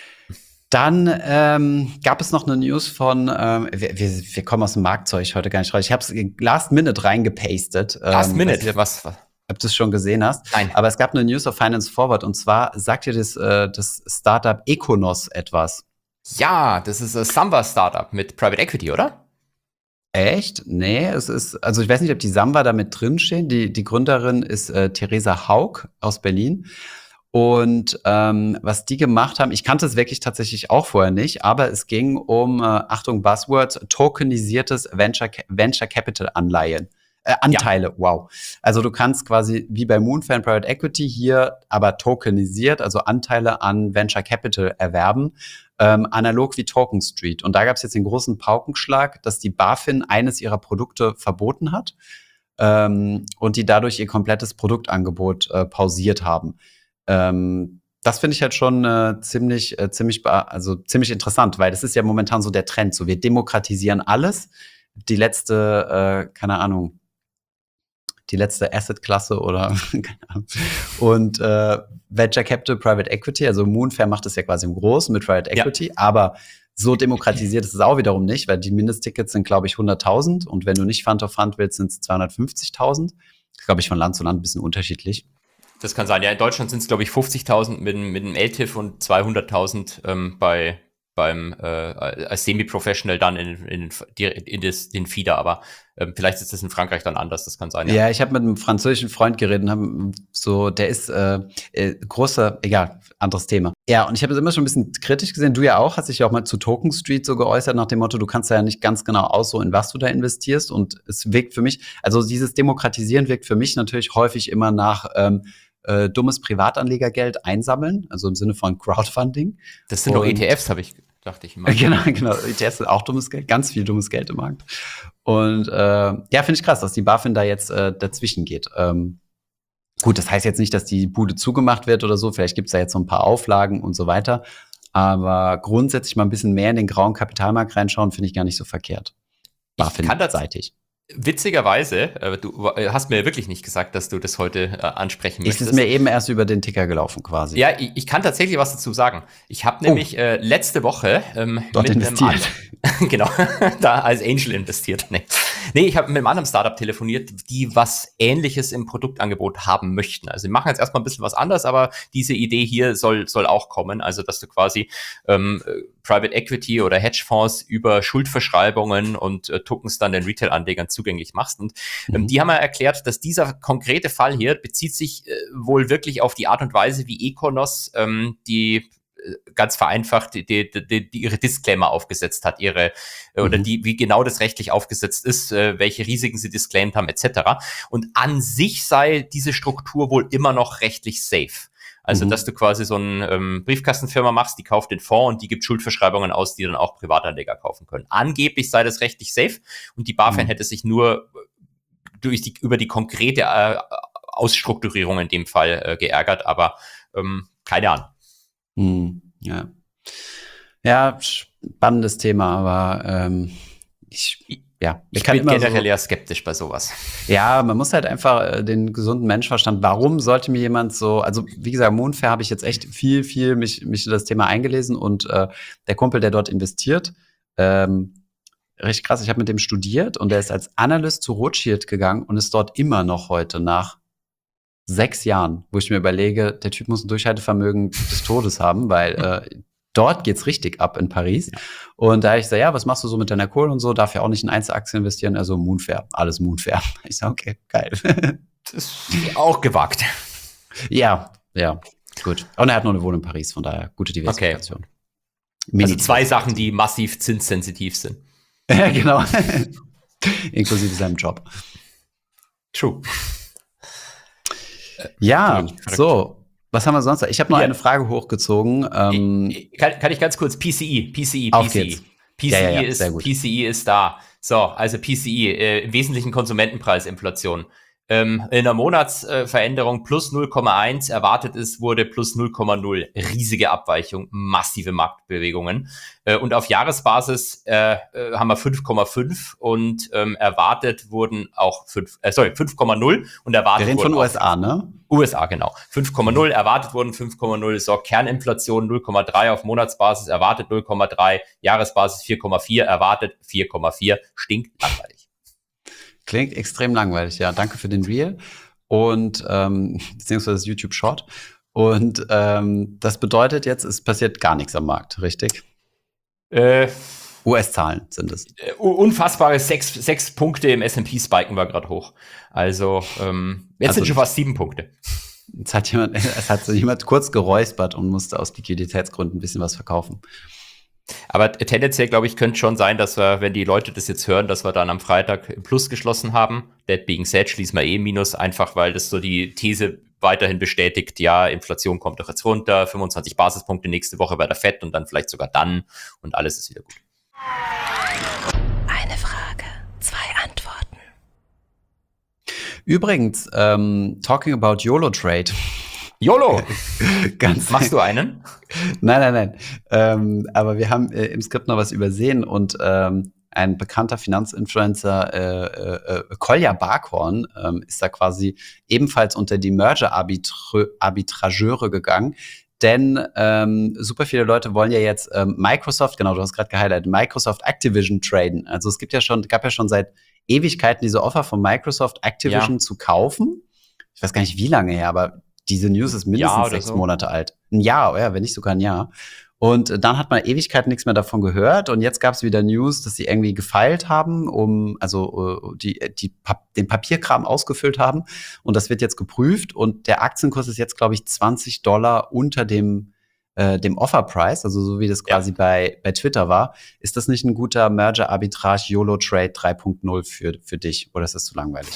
Dann ähm, gab es noch eine News von, ähm, wir, wir, wir kommen aus dem Marktzeug heute gar nicht raus. Ich habe es last minute reingepastet. Last ähm, minute? Was? Ob du es schon gesehen hast. Nein. Aber es gab eine News auf Finance Forward und zwar sagt dir das, äh, das Startup Econos etwas. Ja, das ist ein Samba-Startup mit Private Equity, oder? Echt? Nee, es ist, also ich weiß nicht, ob die Samba da mit drin stehen. Die, die Gründerin ist äh, Theresa Haug aus Berlin. Und ähm, was die gemacht haben, ich kannte es wirklich tatsächlich auch vorher nicht, aber es ging um, äh, Achtung, Buzzwords, tokenisiertes Venture, Venture Capital Anleihen. Äh, Anteile, ja. Wow. Also du kannst quasi wie bei Moonfair Private Equity hier aber tokenisiert, also Anteile an Venture Capital erwerben, ähm, analog wie Token Street. Und da gab es jetzt den großen Paukenschlag, dass die BaFin eines ihrer Produkte verboten hat ähm, und die dadurch ihr komplettes Produktangebot äh, pausiert haben. Ähm, Das finde ich halt schon äh, ziemlich, äh, ziemlich, also ziemlich interessant, weil das ist ja momentan so der Trend. So, wir demokratisieren alles. Die letzte, äh, keine Ahnung, die letzte Asset-Klasse oder keine Ahnung. Und äh, Venture Capital, Private Equity, also Moonfair macht das ja quasi im Großen mit Private Equity, ja. Aber so demokratisiert ist es auch wiederum nicht, weil die Mindesttickets sind, glaube ich, hunderttausend und wenn du nicht Fund of Fund willst, sind es zweihundertfünfzigtausend. Das ist, glaube ich, von Land zu Land ein bisschen unterschiedlich. Das kann sein. Ja, in Deutschland sind es, glaube ich, fünfzigtausend mit, mit dem L T I F und zweihunderttausend ähm, bei beim äh, als Semi-Professional dann in, in, in das, den Feeder. Aber ähm, vielleicht ist das in Frankreich dann anders. Das kann sein. Ja, ja, ich habe mit einem französischen Freund geredet und hab so, der ist äh, äh, großer, egal, anderes Thema. Ja, und ich habe das immer schon ein bisschen kritisch gesehen. Du ja auch, hast dich ja auch mal zu Token Street so geäußert nach dem Motto, du kannst ja nicht ganz genau aussuchen, in was du da investierst. Und es wirkt für mich, also dieses Demokratisieren wirkt für mich natürlich häufig immer nach ähm, Äh, dummes Privatanlegergeld einsammeln, also im Sinne von Crowdfunding. Das sind doch E T Fs, habe ich, dachte ich immer. Genau, genau. E T Fs sind auch dummes Geld, ganz viel dummes Geld im Markt. Und äh, ja, finde ich krass, dass die BaFin da jetzt äh, dazwischen geht. Ähm, gut, das heißt jetzt nicht, dass die Bude zugemacht wird oder so. Vielleicht gibt's da jetzt so ein paar Auflagen und so weiter. Aber grundsätzlich mal ein bisschen mehr in den grauen Kapitalmarkt reinschauen, finde ich gar nicht so verkehrt. BaFin-seitig. Witzigerweise, äh, du äh, hast mir wirklich nicht gesagt, dass du das heute äh, ansprechen möchtest. Ist es mir eben erst über den Ticker gelaufen quasi. Ja, ich, ich kann tatsächlich was dazu sagen. Ich habe nämlich oh. äh, letzte Woche ähm, Dort mit investiert. einem genau, da als Angel investiert. Nee, nee ich habe mit einem anderen Startup telefoniert, die was Ähnliches im Produktangebot haben möchten. Also sie machen jetzt erstmal ein bisschen was anderes, aber diese Idee hier soll soll auch kommen. Also dass du quasi ähm, Private Equity oder Hedgefonds über Schuldverschreibungen und äh, Tokens dann den Retail-Anlegern zugänglich machst. Und ähm, mhm. die haben ja erklärt, dass dieser konkrete Fall hier bezieht sich äh, wohl wirklich auf die Art und Weise, wie Econos ähm, die äh, ganz vereinfacht die, die, die, die ihre Disclaimer aufgesetzt hat, ihre äh, mhm. oder die wie genau das rechtlich aufgesetzt ist, äh, welche Risiken sie disclaimed haben et cetera. Und an sich sei diese Struktur wohl immer noch rechtlich safe. Also, mhm. dass du quasi so eine ähm, Briefkastenfirma machst, die kauft den Fonds und die gibt Schuldverschreibungen aus, die dann auch Privatanleger kaufen können. Angeblich sei das rechtlich safe und die BaFin mhm. hätte sich nur durch die, über die konkrete äh, Ausstrukturierung in dem Fall äh, geärgert, aber ähm, keine Ahnung. Mhm. Ja. Ja, spannendes Thema, aber ähm, ich... Ja, ich bin generell so, eher skeptisch bei sowas. Ja, man muss halt einfach äh, den gesunden Menschenverstand, warum sollte mir jemand so, also wie gesagt, Moonfair habe ich jetzt echt viel, viel mich, mich in das Thema eingelesen und äh, der Kumpel, der dort investiert, ähm, richtig krass, ich habe mit dem studiert und der ist als Analyst zu Rothschild gegangen und ist dort immer noch heute nach sechs Jahren, wo ich mir überlege, der Typ muss ein Durchhaltevermögen des Todes haben, weil äh, dort geht's richtig ab in Paris. Ja. Und da ich so, ja, was machst du so mit deiner Kohle und so? Darf ja auch nicht in Einzelaktien investieren. Also Moonfair, alles Moonfair. Ich so, okay, geil. Das ist auch gewagt. Ja, ja, gut. Und er hat noch eine Wohnung in Paris, von daher gute Diversifikation. Okay. Also zwei Sachen, die massiv zinssensitiv sind. Ja, genau. Inklusive seinem Job. True. Ja, so. Was haben wir sonst? Ich habe noch ja. eine Frage hochgezogen. Ähm, kann, kann ich ganz kurz P C I, P C I, Auf P C I. geht's. P C I, ja, ja, ja, ist, P C I ist da. So, also P C I, äh, im Wesentlichen Konsumentenpreisinflation. Ähm, in der Monatsveränderung äh, plus null Komma eins, erwartet ist, wurde plus null Komma null. Riesige Abweichung, massive Marktbewegungen. Äh, und auf Jahresbasis äh, äh, haben wir fünf Komma fünf und ähm, erwartet wurden auch fünf, äh, sorry, fünf Komma null und erwartet Wir reden wurden von U S A, ne? U S A, genau. fünf Komma null, erwartet wurden fünf Komma null, so Kerninflation null Komma drei auf Monatsbasis, erwartet null Komma drei, Jahresbasis vier Komma vier, erwartet vier Komma vier, stinkt langweilig. Klingt extrem langweilig, ja. Danke für den Reel und ähm, beziehungsweise das YouTube Short. Und ähm, das bedeutet jetzt, es passiert gar nichts am Markt, richtig? Äh, U S-Zahlen sind es. Äh, unfassbare sechs, sechs Punkte im S und P spiken wir gerade hoch. Also ähm, jetzt also, sind schon fast sieben Punkte. Jetzt hat jemand, es hat jemand kurz geräuspert und musste aus Liquiditätsgründen ein bisschen was verkaufen. Aber tendenziell, glaube ich, könnte schon sein, dass wir, wenn die Leute das jetzt hören, dass wir dann am Freitag im Plus geschlossen haben. That being said, schließen wir eh im Minus, einfach weil das so die These weiterhin bestätigt, ja, Inflation kommt doch jetzt runter, fünfundzwanzig Basispunkte nächste Woche bei der Fed und dann vielleicht sogar dann und alles ist wieder gut. Eine Frage, zwei Antworten. Übrigens, ähm, talking about YOLO-Trade. YOLO! Ganz Machst du einen? Nein, nein, nein. Ähm, aber wir haben äh, im Skript noch was übersehen und ähm, ein bekannter Finanzinfluencer, äh, äh, Kolja Barkhorn, ähm, ist da quasi ebenfalls unter die Merger-Arbitrageure gegangen. Denn ähm, super viele Leute wollen ja jetzt ähm, Microsoft, genau, du hast gerade gehighlightet, Microsoft Activision traden. Also es gibt ja schon, gab ja schon seit Ewigkeiten diese Offer von Microsoft Activision Ja. zu kaufen. Ich weiß gar nicht, wie lange her, aber diese News ist mindestens Jahr oder sechs so. Monate alt. Ein Jahr, ja, wenn nicht sogar ein Jahr. Und äh, dann hat man Ewigkeiten nichts mehr davon gehört. Und jetzt gab es wieder News, dass sie irgendwie gefeilt haben, um, also äh, die, die Pap- den Papierkram ausgefüllt haben. Und das wird jetzt geprüft. Und der Aktienkurs ist jetzt, glaube ich, zwanzig Dollar unter dem, äh, dem Offerpreis, also so wie das Ja. quasi bei, bei Twitter war. Ist das nicht ein guter Merger-Arbitrage-YOLO-Trade drei Punkt null für, für dich? Oder ist das zu langweilig?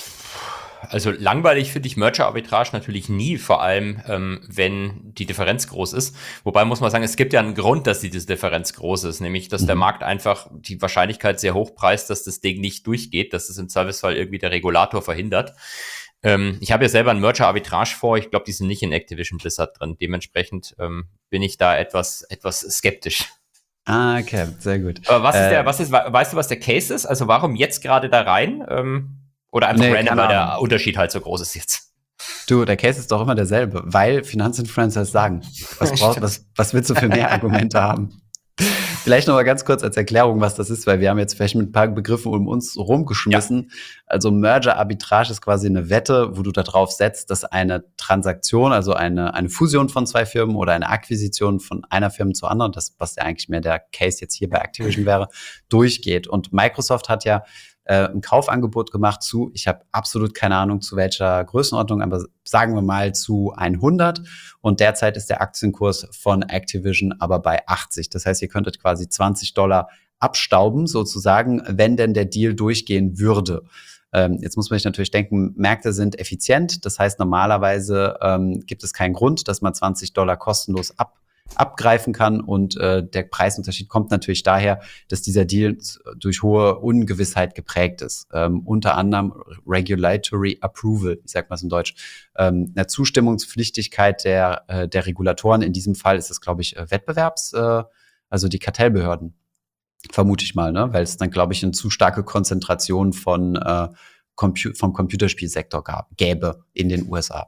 Also langweilig finde ich Merger-Arbitrage natürlich nie, vor allem ähm, wenn die Differenz groß ist. Wobei muss man sagen, es gibt ja einen Grund, dass diese Differenz groß ist, nämlich dass mhm. der Markt einfach die Wahrscheinlichkeit sehr hoch preist, dass das Ding nicht durchgeht, dass es im Zweifelsfall irgendwie der Regulator verhindert. Ähm, ich habe ja selber einen Merger-Arbitrage vor, ich glaube, die sind nicht in Activision Blizzard drin. Dementsprechend ähm, bin ich da etwas, etwas skeptisch. Ah, okay, sehr gut. Aber was ist äh, der, was ist, weißt du, was der Case ist? Also warum jetzt gerade da rein? Ähm, Oder einfach Nee, random, keine weil der Ahnung. Unterschied halt so groß ist jetzt. Du, der Case ist doch immer derselbe, weil Finanzinfluencer es sagen. Was, brauchst, was, was willst du für mehr Argumente haben? Vielleicht noch mal ganz kurz als Erklärung, was das ist, weil wir haben jetzt vielleicht mit ein paar Begriffen um uns rumgeschmissen. Ja. Also Merger-Arbitrage ist quasi eine Wette, wo du darauf setzt, dass eine Transaktion, also eine, eine Fusion von zwei Firmen oder eine Akquisition von einer Firma zur anderen, das, was ja eigentlich mehr der Case jetzt hier bei Activision wäre, durchgeht. Und Microsoft hat ja äh, ein Kaufangebot gemacht zu, ich habe absolut keine Ahnung zu welcher Größenordnung, aber sagen wir mal zu hundert. Und derzeit ist der Aktienkurs von Activision aber bei achtzig. Das heißt, ihr könntet quasi zwanzig Dollar abstauben, sozusagen, wenn denn der Deal durchgehen würde. Ähm, jetzt muss man sich natürlich denken, Märkte sind effizient. Das heißt, normalerweise ähm, gibt es keinen Grund, dass man zwanzig Dollar kostenlos ab abgreifen kann und äh, der Preisunterschied kommt natürlich daher, dass dieser Deal durch hohe Ungewissheit geprägt ist. Ähm, unter anderem Regulatory Approval, ich sag mal es in Deutsch, ähm, eine Zustimmungspflichtigkeit der, äh, der Regulatoren. In diesem Fall ist es, glaube ich, Wettbewerbs, äh, also die Kartellbehörden, vermute ich mal, ne? Weil es dann, glaube ich, eine zu starke Konzentration von äh, Compu- vom Computerspielsektor gab, gäbe in den U S A.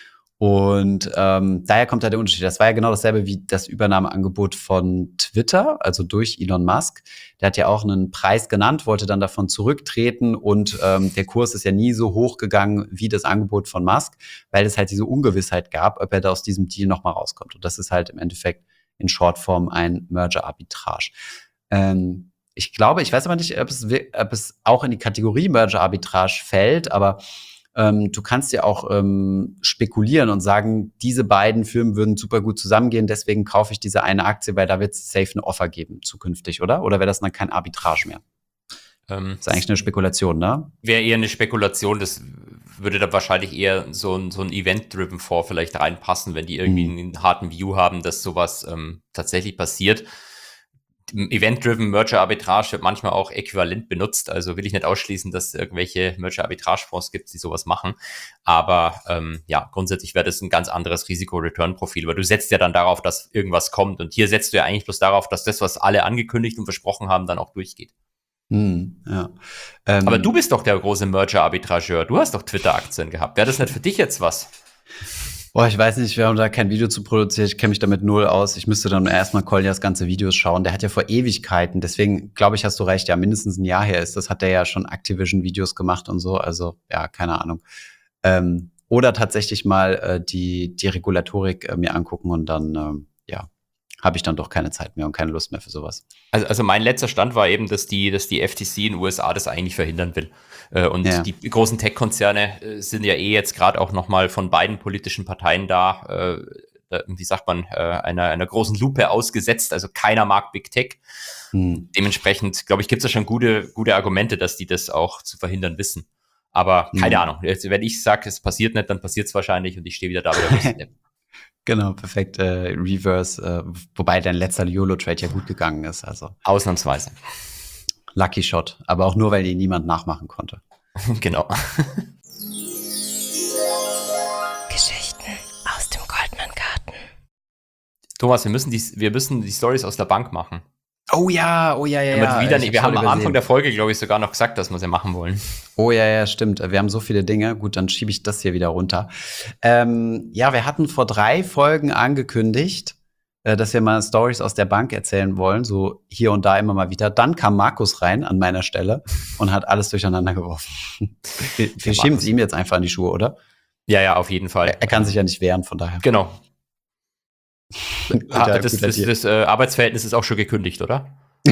Und ähm, daher kommt da der Unterschied. Das war ja genau dasselbe wie das Übernahmeangebot von Twitter, also durch Elon Musk. Der hat ja auch einen Preis genannt, wollte dann davon zurücktreten und ähm, der Kurs ist ja nie so hoch gegangen wie das Angebot von Musk, weil es halt diese Ungewissheit gab, ob er da aus diesem Deal nochmal rauskommt. Und das ist halt im Endeffekt in Shortform ein Merger-Arbitrage. Ähm, ich glaube, ich weiß aber nicht, ob es, ob es auch in die Kategorie Merger-Arbitrage fällt, aber Ähm, du kannst ja auch ähm, spekulieren und sagen, diese beiden Firmen würden super gut zusammengehen, deswegen kaufe ich diese eine Aktie, weil da wird es safe eine Offer geben zukünftig, oder? Oder wäre das dann kein Arbitrage mehr? Ähm, das ist eigentlich eine Spekulation, ne? Wäre eher eine Spekulation, das würde da wahrscheinlich eher so ein, so ein Event-driven Fonds vielleicht reinpassen, wenn die irgendwie mhm. einen harten View haben, dass sowas ähm, tatsächlich passiert. Event-driven Merger-Arbitrage wird manchmal auch äquivalent benutzt, also will ich nicht ausschließen, dass es irgendwelche Merger-Arbitrage-Fonds gibt, die sowas machen, aber ähm, ja, grundsätzlich wäre das ein ganz anderes Risiko-Return-Profil, weil du setzt ja dann darauf, dass irgendwas kommt und hier setzt du ja eigentlich bloß darauf, dass das, was alle angekündigt und versprochen haben, dann auch durchgeht. Hm, ja. ähm, aber du bist doch der große Merger-Arbitrageur, du hast doch Twitter-Aktien gehabt, wäre das nicht für dich jetzt was? Boah, ich weiß nicht, wir haben da kein Video zu produzieren, ich kenne mich damit null aus. Ich müsste dann erstmal Koljas ganze Videos schauen. Der hat ja vor Ewigkeiten, deswegen glaube ich, hast du recht, ja, mindestens ein Jahr her ist das, hat der ja schon Activision-Videos gemacht und so, also ja, keine Ahnung. Ähm, oder tatsächlich mal äh, die, die Regulatorik äh, mir angucken und dann, ähm, ja, habe ich dann doch keine Zeit mehr und keine Lust mehr für sowas. Also, also mein letzter Stand war eben, dass die, dass die F T C in den U S A das eigentlich verhindern will. Äh, und ja. die großen Tech-Konzerne äh, sind ja eh jetzt gerade auch nochmal von beiden politischen Parteien da, äh, äh, wie sagt man, äh, einer, einer großen Lupe ausgesetzt. Also keiner mag Big Tech. Hm. Dementsprechend, glaube ich, gibt es da schon gute, gute Argumente, dass die das auch zu verhindern wissen. Aber keine hm. Ahnung. Jetzt, wenn ich sage, es passiert nicht, dann passiert es wahrscheinlich und ich stehe wieder da, wo ich stehe. Genau, perfekt. Äh, Reverse, äh, wobei dein letzter YOLO-Trade ja gut gegangen ist. Also ausnahmsweise. Lucky Shot, aber auch nur, weil ihn niemand nachmachen konnte. Genau. Geschichten aus dem Goldman-Garten. Thomas, wir müssen die, wir müssen die Stories aus der Bank machen. Oh ja, oh ja, ja. ja. Wieder, wir haben am Anfang der Folge, glaube ich, sogar noch gesagt, dass wir sie machen wollen. Oh ja, ja, stimmt. Wir haben so viele Dinge. Gut, dann schiebe ich das hier wieder runter. Ähm, ja, wir hatten vor drei Folgen angekündigt, äh, dass wir mal Stories aus der Bank erzählen wollen, so hier und da immer mal wieder. Dann kam Markus rein an meiner Stelle und hat alles durcheinander geworfen. wir wir schieben es ihm jetzt einfach in die Schuhe, oder? Ja, ja, auf jeden Fall. Er, er kann sich ja nicht wehren, von daher. Genau. guter, das guter das, das äh, Arbeitsverhältnis ist auch schon gekündigt, oder?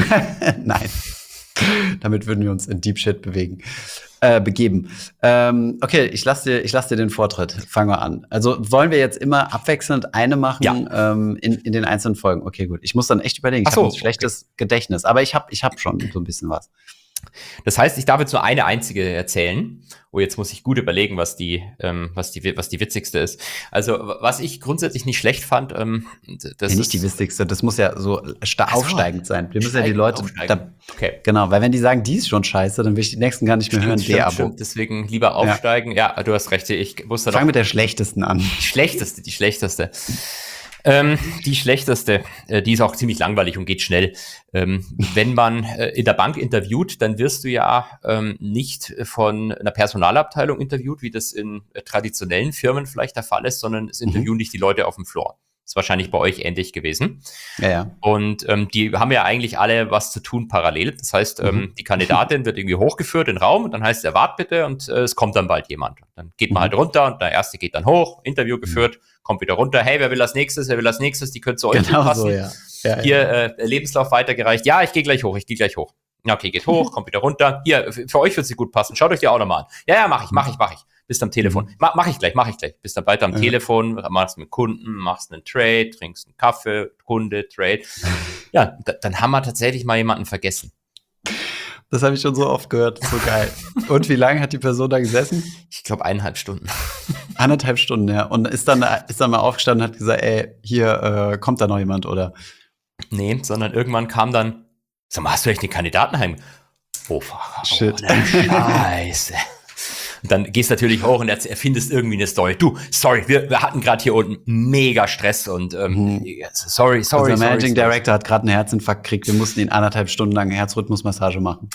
Nein. Damit würden wir uns in Deep Shit bewegen, äh, begeben. Ähm, okay, ich lasse dir, ich lass dir den Vortritt. Fangen wir an. Also wollen wir jetzt immer abwechselnd eine machen ja. ähm, in, in den einzelnen Folgen? Okay, gut. Ich muss dann echt überlegen. Ich so, habe ein schlechtes okay. Gedächtnis, aber ich habe ich hab schon so ein bisschen was. Das heißt, ich darf jetzt nur eine einzige erzählen. Oh, jetzt muss ich gut überlegen, was die, ähm, was die, was die witzigste ist. Also, was ich grundsätzlich nicht schlecht fand, ähm, das ja, nicht ist die witzigste. Das muss ja so sta- so. aufsteigend sein. Wir müssen ja die Leute, da, okay. Genau, weil wenn die sagen, die ist schon scheiße, dann will ich die nächsten gar nicht mehr stimmt, hören. Stimmt, Abo. stimmt. Deswegen lieber aufsteigen. Ja, ja du hast recht. Ich wusste Fang mit der schlechtesten an. Die schlechteste, die schlechteste. Ähm, die schlechteste, äh, die ist auch ziemlich langweilig und geht schnell. Ähm, wenn man äh, in der Bank interviewt, dann wirst du ja ähm, nicht von einer Personalabteilung interviewt, wie das in äh, traditionellen Firmen vielleicht der Fall ist, sondern es interviewen mhm. dich die Leute auf dem Floor. Ist wahrscheinlich bei euch ähnlich gewesen. Ja, ja. Und ähm, die haben ja eigentlich alle was zu tun parallel. Das heißt, ähm, mhm. die Kandidatin wird irgendwie hochgeführt in den Raum und dann heißt es, wart bitte und äh, es kommt dann bald jemand. Dann geht man mhm. halt runter und der Erste geht dann hoch, Interview geführt, mhm. kommt wieder runter. Hey, wer will als nächstes? Wer will als nächstes? Die können zu euch genau passen. So, ja. Ja, Hier ja. Äh, Lebenslauf weitergereicht. Ja, ich gehe gleich hoch, ich gehe gleich hoch. Ja, okay, geht hoch, kommt wieder runter. Hier, für euch wird sie gut passen. Schaut euch die auch nochmal an. Ja, ja, mach ich, mach ich, mach ich. Bist am Telefon. Ma, mach ich gleich, mach ich gleich. Bist dann weiter am ja. Telefon, machst mit Kunden, machst einen Trade, trinkst einen Kaffee, Kunde, Trade. Ja, da, dann haben wir tatsächlich mal jemanden vergessen. Das habe ich schon so oft gehört. So geil. Und wie lange hat die Person da gesessen? Ich glaube eineinhalb Stunden. Eineinhalb Stunden, ja. Und ist dann, ist dann mal aufgestanden und hat gesagt, ey, hier äh, kommt da noch jemand, oder? Nee, sondern irgendwann kam dann, sag mal, hast du echt den Kandidaten heim? Oh, oh, Shit. Oh, Scheiße. Und dann gehst du natürlich hoch und erfindest irgendwie eine Story. Du, sorry, wir, wir hatten gerade hier unten mega Stress und ähm, mhm. sorry, sorry. Unser Managing sorry, Director hat gerade einen Herzinfarkt gekriegt. Wir mussten ihn anderthalb Stunden lang Herzrhythmusmassage machen.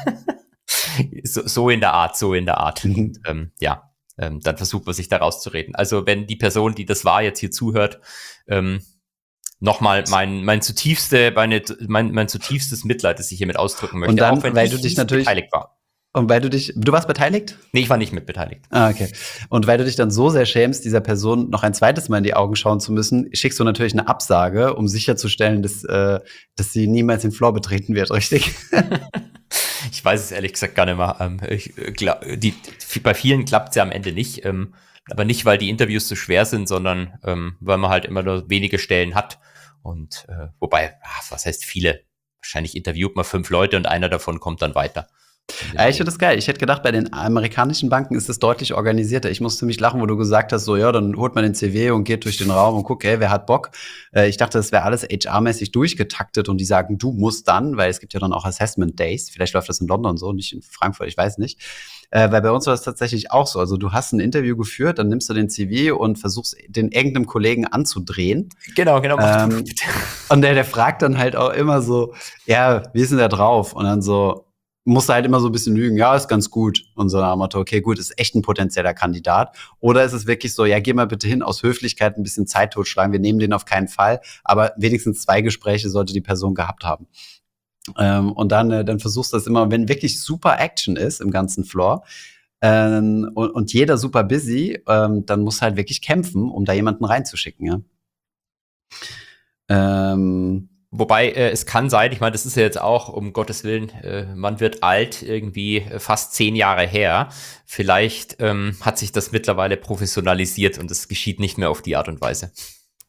so, so in der Art, so in der Art. Mhm. Und, ähm, ja, ähm, dann versucht man sich da rauszureden. Also wenn die Person, die das war, jetzt hier zuhört, ähm, nochmal mein, mein zutiefste, meine, mein, mein zutiefstes Mitleid, das ich hiermit ausdrücken möchte. Und dann, auch wenn weil ich du dich nicht natürlich beteiligt war. Und weil du dich, du warst beteiligt? Nee, ich war nicht mit beteiligt. Ah, okay. Und weil du dich dann so sehr schämst, dieser Person noch ein zweites Mal in die Augen schauen zu müssen, schickst du natürlich eine Absage, um sicherzustellen, dass, äh, dass sie niemals den Floor betreten wird, richtig? Ich weiß es ehrlich gesagt gar nicht mehr. Ich, glaub, die, bei vielen klappt es ja am Ende nicht. Ähm, aber nicht, weil die Interviews so schwer sind, sondern ähm, weil man halt immer nur wenige Stellen hat. Und äh, wobei, ach, was heißt viele? Wahrscheinlich interviewt man fünf Leute und einer davon kommt dann weiter. Ja, ich finde das geil. Ich hätte gedacht, bei den amerikanischen Banken ist es deutlich organisierter. Ich musste mich lachen, wo du gesagt hast, so, ja, dann holt man den C V und geht durch den Raum und guckt, hey, wer hat Bock? Äh, ich dachte, das wäre alles H R-mäßig durchgetaktet und die sagen, du musst dann, weil es gibt ja dann auch Assessment Days. Vielleicht läuft das in London so, nicht in Frankfurt, ich weiß nicht. Äh, weil bei uns war es tatsächlich auch so. Also du hast ein Interview geführt, dann nimmst du den C V und versuchst, den irgendeinem Kollegen anzudrehen. Genau, genau. Ähm, und der, der fragt dann halt auch immer so, ja, wie ist denn der drauf? Und dann so, musst du halt immer so ein bisschen lügen, ja, ist ganz gut. Und so nach dem Motto, okay, gut, ist echt ein potenzieller Kandidat. Oder ist es wirklich so, ja, geh mal bitte hin, aus Höflichkeit ein bisschen Zeit totschlagen, wir nehmen den auf keinen Fall, aber wenigstens zwei Gespräche sollte die Person gehabt haben. Ähm, und dann, äh, dann versuchst du das immer, wenn wirklich super Action ist im ganzen Floor, ähm, und, und jeder super busy, ähm, dann musst du halt wirklich kämpfen, um da jemanden reinzuschicken, ja. Ähm, Wobei, äh, es kann sein, ich meine, das ist ja jetzt auch, um Gottes Willen, äh, man wird alt, irgendwie fast zehn Jahre her. Vielleicht ähm, hat sich das mittlerweile professionalisiert und es geschieht nicht mehr auf die Art und Weise.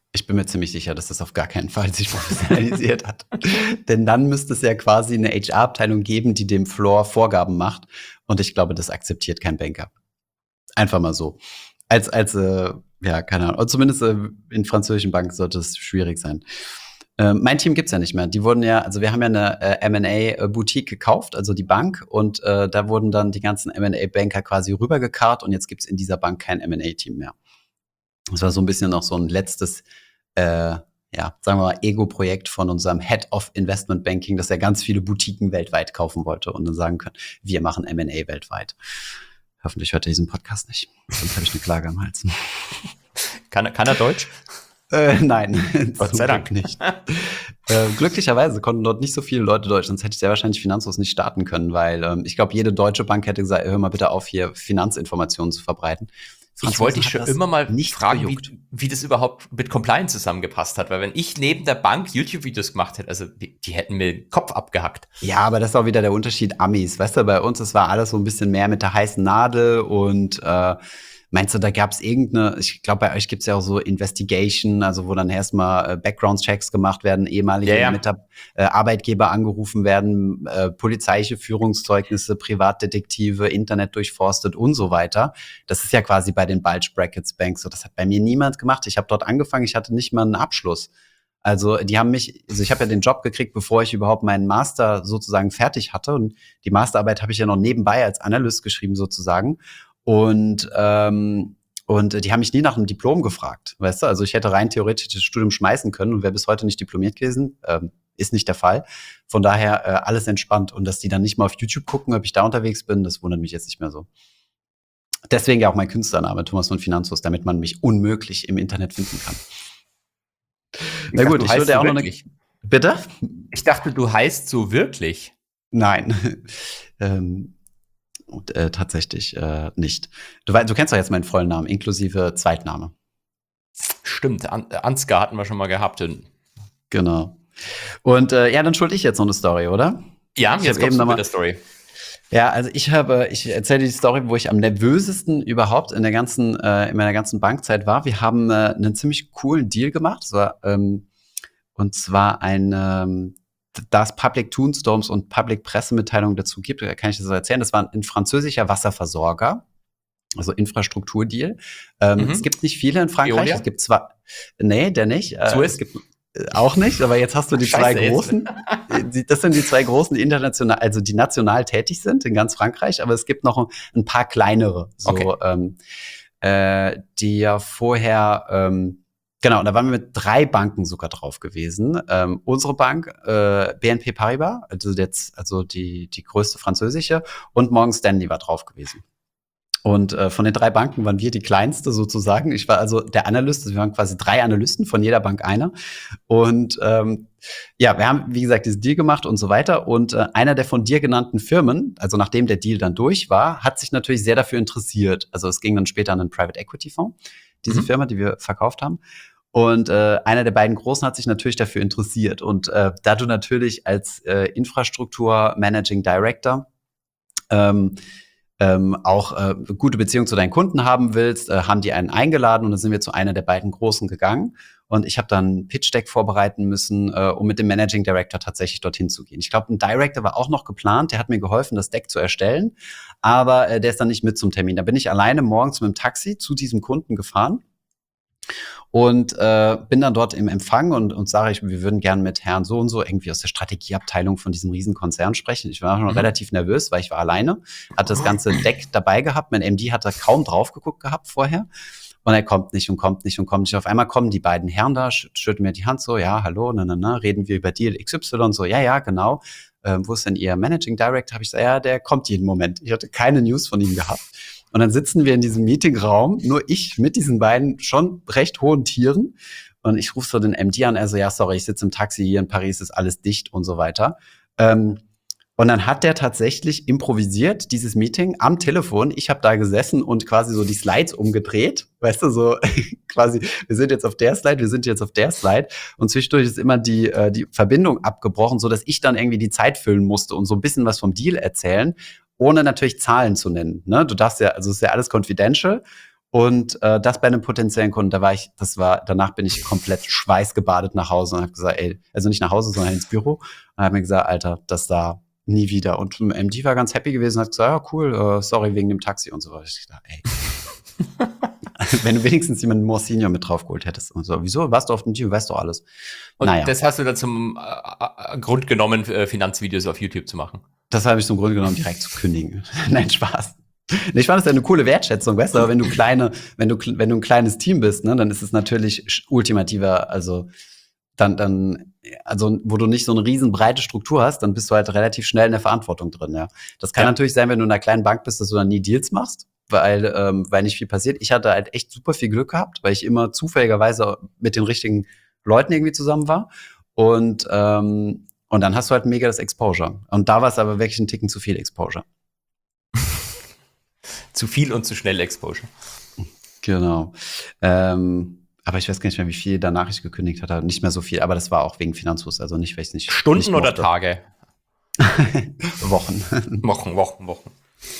Ich bin mir ziemlich sicher, dass das auf gar keinen Fall sich professionalisiert hat. Denn dann müsste es ja quasi eine H R-Abteilung geben, die dem Floor Vorgaben macht. Und ich glaube, das akzeptiert kein Banker. Einfach mal so. Als, als, äh, ja, keine Ahnung. Und zumindest äh, in französischen Banken sollte es schwierig sein. Äh, mein Team gibt's ja nicht mehr. Die wurden ja, also wir haben ja eine äh, M and A-Boutique gekauft, also die Bank. Und äh, da wurden dann die ganzen M and A-Banker quasi rübergekarrt. Und jetzt gibt's in dieser Bank kein M and A-Team mehr. Das war so ein bisschen noch so ein letztes, äh, ja, sagen wir mal, Ego-Projekt von unserem Head of Investment Banking, dass er ganz viele Boutiquen weltweit kaufen wollte und dann sagen können, wir machen M and A weltweit. Hoffentlich hört er diesen Podcast nicht, sonst habe ich eine Klage am Hals. Kann, kann er Deutsch? Äh, nein, Gott sei Dank nicht. äh, glücklicherweise konnten dort nicht so viele Leute Deutsch, sonst hätte ich sehr wahrscheinlich Finanzlos nicht starten können, weil ähm, ich glaube, jede deutsche Bank hätte gesagt, hör mal bitte auf, hier Finanzinformationen zu verbreiten. Ich wollte dich schon immer mal nicht fragen, wie, wie das überhaupt mit Compliance zusammengepasst hat, weil wenn ich neben der Bank YouTube-Videos gemacht hätte, also die, die hätten mir den Kopf abgehackt. Ja, aber das ist auch wieder der Unterschied Amis. Weißt du, bei uns, das war alles so ein bisschen mehr mit der heißen Nadel und äh, meinst du, da gab es irgendeine, ich glaube, bei euch gibt es ja auch so Investigation, also wo dann erstmal äh, Background-Checks gemacht werden, ehemalige ja, ja. Mitab- äh, Arbeitgeber angerufen werden, äh, polizeiliche Führungszeugnisse, Privatdetektive, Internet durchforstet und so weiter. Das ist ja quasi bei den Bulge Brackets Banks so. Das hat bei mir niemand gemacht. Ich habe dort angefangen, ich hatte nicht mal einen Abschluss. Also die haben mich, also ich habe ja den Job gekriegt, bevor ich überhaupt meinen Master sozusagen fertig hatte. Und die Masterarbeit habe ich ja noch nebenbei als Analyst geschrieben sozusagen. Und ähm, und die haben mich nie nach einem Diplom gefragt, weißt du? Also ich hätte rein theoretisch das Studium schmeißen können und wäre bis heute nicht diplomiert gewesen. Ähm, ist nicht der Fall. Von daher äh, alles entspannt. Und dass die dann nicht mal auf YouTube gucken, ob ich da unterwegs bin, das wundert mich jetzt nicht mehr so. Deswegen ja auch mein Künstlername, Thomas von Finanzlos, damit man mich unmöglich im Internet finden kann. Ich Na dachte, gut, du ich heißt würde so auch noch eine. wirklich. Bitte? Ich dachte, du heißt so wirklich. Nein. ähm, und, äh, tatsächlich äh, nicht. Du, wei- du kennst doch jetzt meinen vollen Namen, inklusive Zweitname. Stimmt, An Ansgar hatten wir schon mal gehabt. Und Genau. Und äh, ja, dann schuld ich jetzt noch eine Story, oder? ja, Ich jetzt hab eben kommst du noch mal- mit der Story. Ja, also ich habe, ich erzähle die Story, wo ich am nervösesten überhaupt in der ganzen, äh, in meiner ganzen Bankzeit war. Wir haben äh, einen ziemlich coolen Deal gemacht. Das war, ähm, und zwar ein, ähm, da es Public Toonstorms und Public Pressemitteilungen dazu gibt, kann ich das so erzählen. Das war ein französischer Wasserversorger, also Infrastrukturdeal. Ähm, Mhm. Es gibt nicht viele in Frankreich. Veolia? Es gibt zwar, nee, der nicht. Äh, Suez? Es gibt äh, auch nicht, aber jetzt hast du die zwei Scheiße, jetzt. großen. Die- Das sind die zwei großen, die international, also die national tätig sind in ganz Frankreich, aber es gibt noch ein, ein paar kleinere, so Okay. ähm, äh, die ja vorher ähm, genau, und da waren wir mit drei Banken sogar drauf gewesen. Ähm, unsere Bank, äh, B N P Paribas, also jetzt, also die die größte französische, und Morgan Stanley war drauf gewesen. Und äh, von den drei Banken waren wir die kleinste sozusagen. Ich war also der Analyst, also wir waren quasi drei Analysten, von jeder Bank einer. Und ähm, ja, wir haben, wie gesagt, diesen Deal gemacht und so weiter. Und äh, einer der von dir genannten Firmen, also nachdem der Deal dann durch war, hat sich natürlich sehr dafür interessiert. Also es ging dann später an einen Private Equity Fonds, diese Mhm. Firma, die wir verkauft haben. Und äh, einer der beiden Großen hat sich natürlich dafür interessiert. Und äh, da du natürlich als äh, Infrastruktur Managing Director ähm, ähm, auch äh, gute Beziehung zu deinen Kunden haben willst, äh, haben die einen eingeladen und dann sind wir zu einer der beiden Großen gegangen. Und ich habe dann ein Pitch-Deck vorbereiten müssen, äh, um mit dem Managing Director tatsächlich dorthin zu gehen. Ich glaube, ein Director war auch noch geplant, der hat mir geholfen, das Deck zu erstellen, aber äh, der ist dann nicht mit zum Termin. Da bin ich alleine morgens mit dem Taxi zu diesem Kunden gefahren und äh, bin dann dort im Empfang und, und sage ich, wir würden gern mit Herrn so und so irgendwie aus der Strategieabteilung von diesem Riesenkonzern sprechen. Ich war schon Mhm. relativ nervös, weil ich war alleine, hatte das ganze Deck dabei gehabt. Mein M D hat da kaum drauf geguckt gehabt vorher. Und er kommt nicht und kommt nicht und kommt nicht. Auf einmal kommen die beiden Herren da, sch- schütteln mir die Hand so, ja, hallo, na, na, na, reden wir über Deal X Y, so, ja, ja, genau. Ähm, wo ist denn Ihr Managing Director? Habe ich gesagt, ja, der kommt jeden Moment. Ich hatte keine News von ihm gehabt. Und dann sitzen wir in diesem Meetingraum, nur ich mit diesen beiden schon recht hohen Tieren. Und ich rufe so den M D an, er so, ja, sorry, ich sitze im Taxi hier in Paris, ist alles dicht und so weiter. Ähm, und dann hat der tatsächlich improvisiert, dieses Meeting am Telefon. Ich habe da gesessen und quasi so die Slides umgedreht. Weißt du, so quasi, wir sind jetzt auf der Slide, wir sind jetzt auf der Slide. Und zwischendurch ist immer die, äh, die Verbindung abgebrochen, so dass ich dann irgendwie die Zeit füllen musste und so ein bisschen was vom Deal erzählen, ohne natürlich Zahlen zu nennen. Ne? Du darfst ja, also es ist ja alles confidential. Und äh, das bei einem potenziellen Kunden, da war ich, das war, danach bin ich komplett schweißgebadet nach Hause und habe gesagt, ey, also nicht nach Hause, sondern ins Büro. Und habe mir gesagt, Alter, das da nie wieder. Und M D war ganz happy gewesen und hat gesagt, ja, cool, uh, sorry wegen dem Taxi und so weiter. Ich dachte, ey. Wenn du wenigstens jemanden more senior mit draufgeholt hättest und so. Wieso? Warst du auf dem Team? Weißt doch alles. Und naja. das hast du dann zum äh, Grund genommen, äh, Finanzvideos auf YouTube zu machen? Das habe ich zum Grunde genommen, direkt zu kündigen. Nein, Spaß. Ich fand das ja eine coole Wertschätzung, weißt du, aber wenn du kleine, wenn du, wenn du ein kleines Team bist, ne, dann ist es natürlich ultimativer, also dann, dann, also wo du nicht so eine riesen breite Struktur hast, dann bist du halt relativ schnell in der Verantwortung drin, ja. Das kann ja. natürlich sein, wenn du in einer kleinen Bank bist, dass du dann nie Deals machst, weil, ähm, weil nicht viel passiert. Ich hatte halt echt super viel Glück gehabt, weil ich immer zufälligerweise mit den richtigen Leuten irgendwie zusammen war und, ähm, und dann hast du halt mega das Exposure. Und da war es aber wirklich ein Ticken zu viel Exposure. Zu viel und zu schnell Exposure. Genau. Ähm, aber ich weiß gar nicht mehr, wie viel danach ich gekündigt hatte. Nicht mehr so viel, aber das war auch wegen Finanzfluss. Also nicht, weil ich nicht. Stunden nicht oder Tage? Wochen. Wochen, Wochen, Wochen.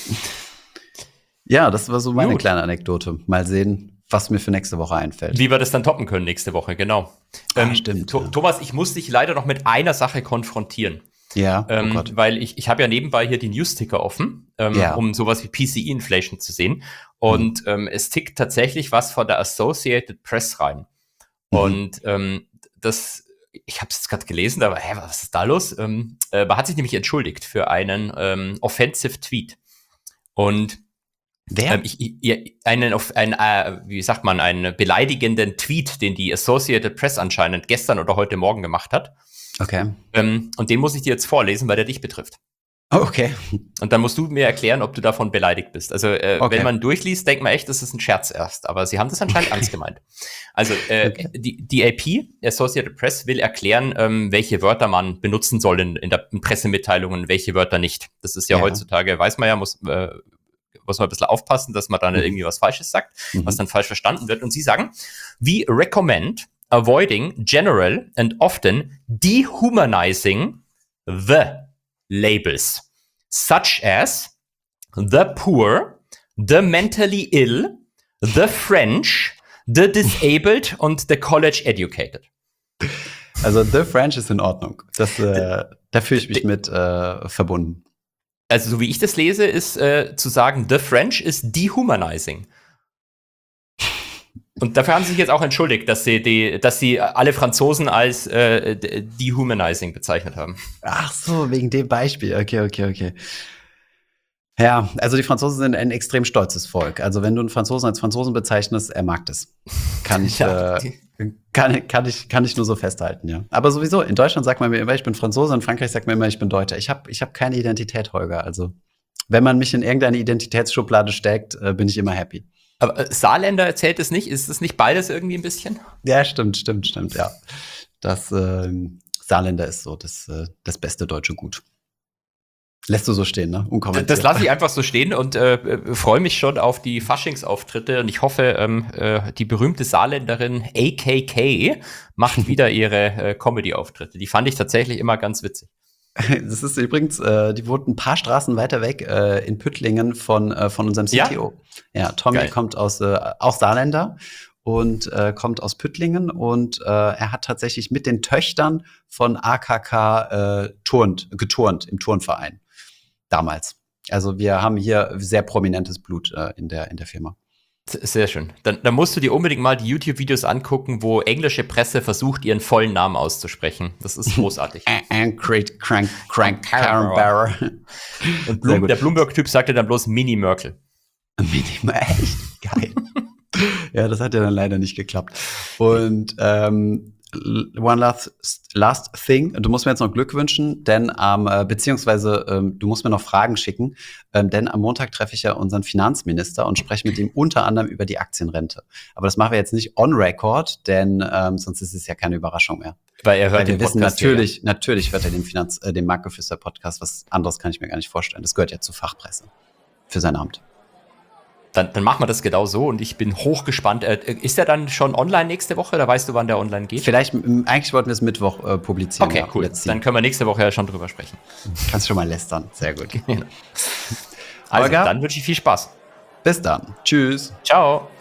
Ja, das war so meine Gut. kleine Anekdote. Mal sehen, was mir für nächste Woche einfällt. Wie wir das dann toppen können nächste Woche, genau. Ah, ähm, stimmt, Th- ja. Thomas, ich muss dich leider noch mit einer Sache konfrontieren. Ja, Ähm, oh Gott. weil ich, ich habe ja nebenbei hier die News-Ticker offen, ähm, Ja. um sowas wie P C E-Inflation zu sehen. Und ähm, es tickt tatsächlich was von der Associated Press rein. Mhm. Und ähm, das, ich habe es jetzt gerade gelesen, aber hä, was ist da los? Ähm, äh, man hat sich nämlich entschuldigt für einen ähm, offensive Tweet. Und Wer? ähm, ich, ich, ja, einen, auf- einen äh, wie sagt man, einen beleidigenden Tweet, den die Associated Press anscheinend gestern oder heute Morgen gemacht hat. Okay. Ähm, und den muss ich dir jetzt vorlesen, weil der dich betrifft. Oh, okay. Und dann musst du mir erklären, ob du davon beleidigt bist. Also äh, Okay. wenn man durchliest, denkt man echt, das ist ein Scherz erst. Aber sie haben das anscheinend ernst gemeint. Also äh, Okay. die, die A P, Associated Press, will erklären, ähm, welche Wörter man benutzen soll in, in der in Pressemitteilungen, welche Wörter nicht. Das ist ja, Ja. heutzutage, weiß man ja, muss, äh, muss man ein bisschen aufpassen, dass man da nicht Mhm. irgendwie was Falsches sagt, Mhm. was dann falsch verstanden wird. Und sie sagen, we recommend avoiding general and often dehumanizing the labels, such as the poor, the mentally ill, the French, the disabled und the college educated. Also The French ist in Ordnung. Das, äh, da fühle ich mich mit äh, verbunden. Also so wie ich das lese, ist äh, zu sagen, the French ist dehumanizing. Und dafür haben sie sich jetzt auch entschuldigt, dass sie, die, dass sie alle Franzosen als äh, de- dehumanizing bezeichnet haben. Ach so, wegen dem Beispiel. Okay, okay, okay. Ja, also die Franzosen sind ein extrem stolzes Volk. Also wenn du einen Franzosen als Franzosen bezeichnest, er mag das. Kann ich, Ja, äh, kann, kann ich, kann ich nur so festhalten, ja. Aber sowieso, in Deutschland sagt man mir immer, ich bin Franzose, in Frankreich sagt man immer, ich bin Deutscher. Ich habe ich hab keine Identität, Holger. Also wenn man mich in irgendeine Identitätsschublade steckt, äh, bin ich immer happy. Aber äh, Saarländer erzählt es nicht? Ist es nicht beides irgendwie ein bisschen? Ja, stimmt, stimmt, stimmt, ja. Das ähm, Saarländer ist so das, äh, das beste deutsche Gut. Lässt du so stehen, ne? Unkommentiert. Das lasse ich einfach so stehen und äh, freue mich schon auf die Faschingsauftritte. Und ich hoffe, ähm, äh, die berühmte Saarländerin A K K macht wieder ihre äh, Comedy-Auftritte. Die fand ich tatsächlich immer ganz witzig. Das ist übrigens, äh, die wohnt ein paar Straßen weiter weg, äh, in Püttlingen von, äh, von unserem Ja? C T O. Ja, Tommy Geil. kommt aus, äh, auch Saarländer und äh, kommt aus Püttlingen und äh, er hat tatsächlich mit den Töchtern von A K K äh, turnt, geturnt im Turnverein. Damals. Also wir haben hier sehr prominentes Blut äh, in der, in der Firma. Sehr schön. Dann, dann musst du dir unbedingt mal die YouTube-Videos angucken, wo englische Presse versucht, ihren vollen Namen auszusprechen. Das ist großartig. Ancred, Crank, Crank, Carambar. Und Blum, der Bloomberg-Typ sagte dann bloß Mini Merkel. Minimal, echt geil. Ja, das hat ja dann leider nicht geklappt. Und ähm, one last, last thing, du musst mir jetzt noch Glück wünschen, denn am, äh, beziehungsweise ähm, du musst mir noch Fragen schicken, ähm, denn am Montag treffe ich ja unseren Finanzminister und spreche mit ihm unter anderem über die Aktienrente. Aber das machen wir jetzt nicht on record, denn ähm, sonst ist es ja keine Überraschung mehr. Weil er hört Weil wir den wissen Podcast natürlich, ja. natürlich hört er den Finanz, äh, den Marktgeflüster-Podcast, was anderes kann ich mir gar nicht vorstellen. Das gehört ja zur Fachpresse für sein Amt. Dann, dann machen wir das genau so und ich bin hochgespannt. Äh, ist der dann schon online nächste Woche oder weißt du, wann der online geht? Vielleicht, m- eigentlich wollten wir es Mittwoch äh, publizieren. Okay, ja, cool. let's see. Dann können wir nächste Woche ja schon drüber sprechen. Kannst schon mal lästern. Sehr gut. Also, Holger? dann wünsche ich viel Spaß. Bis dann. Tschüss. Ciao.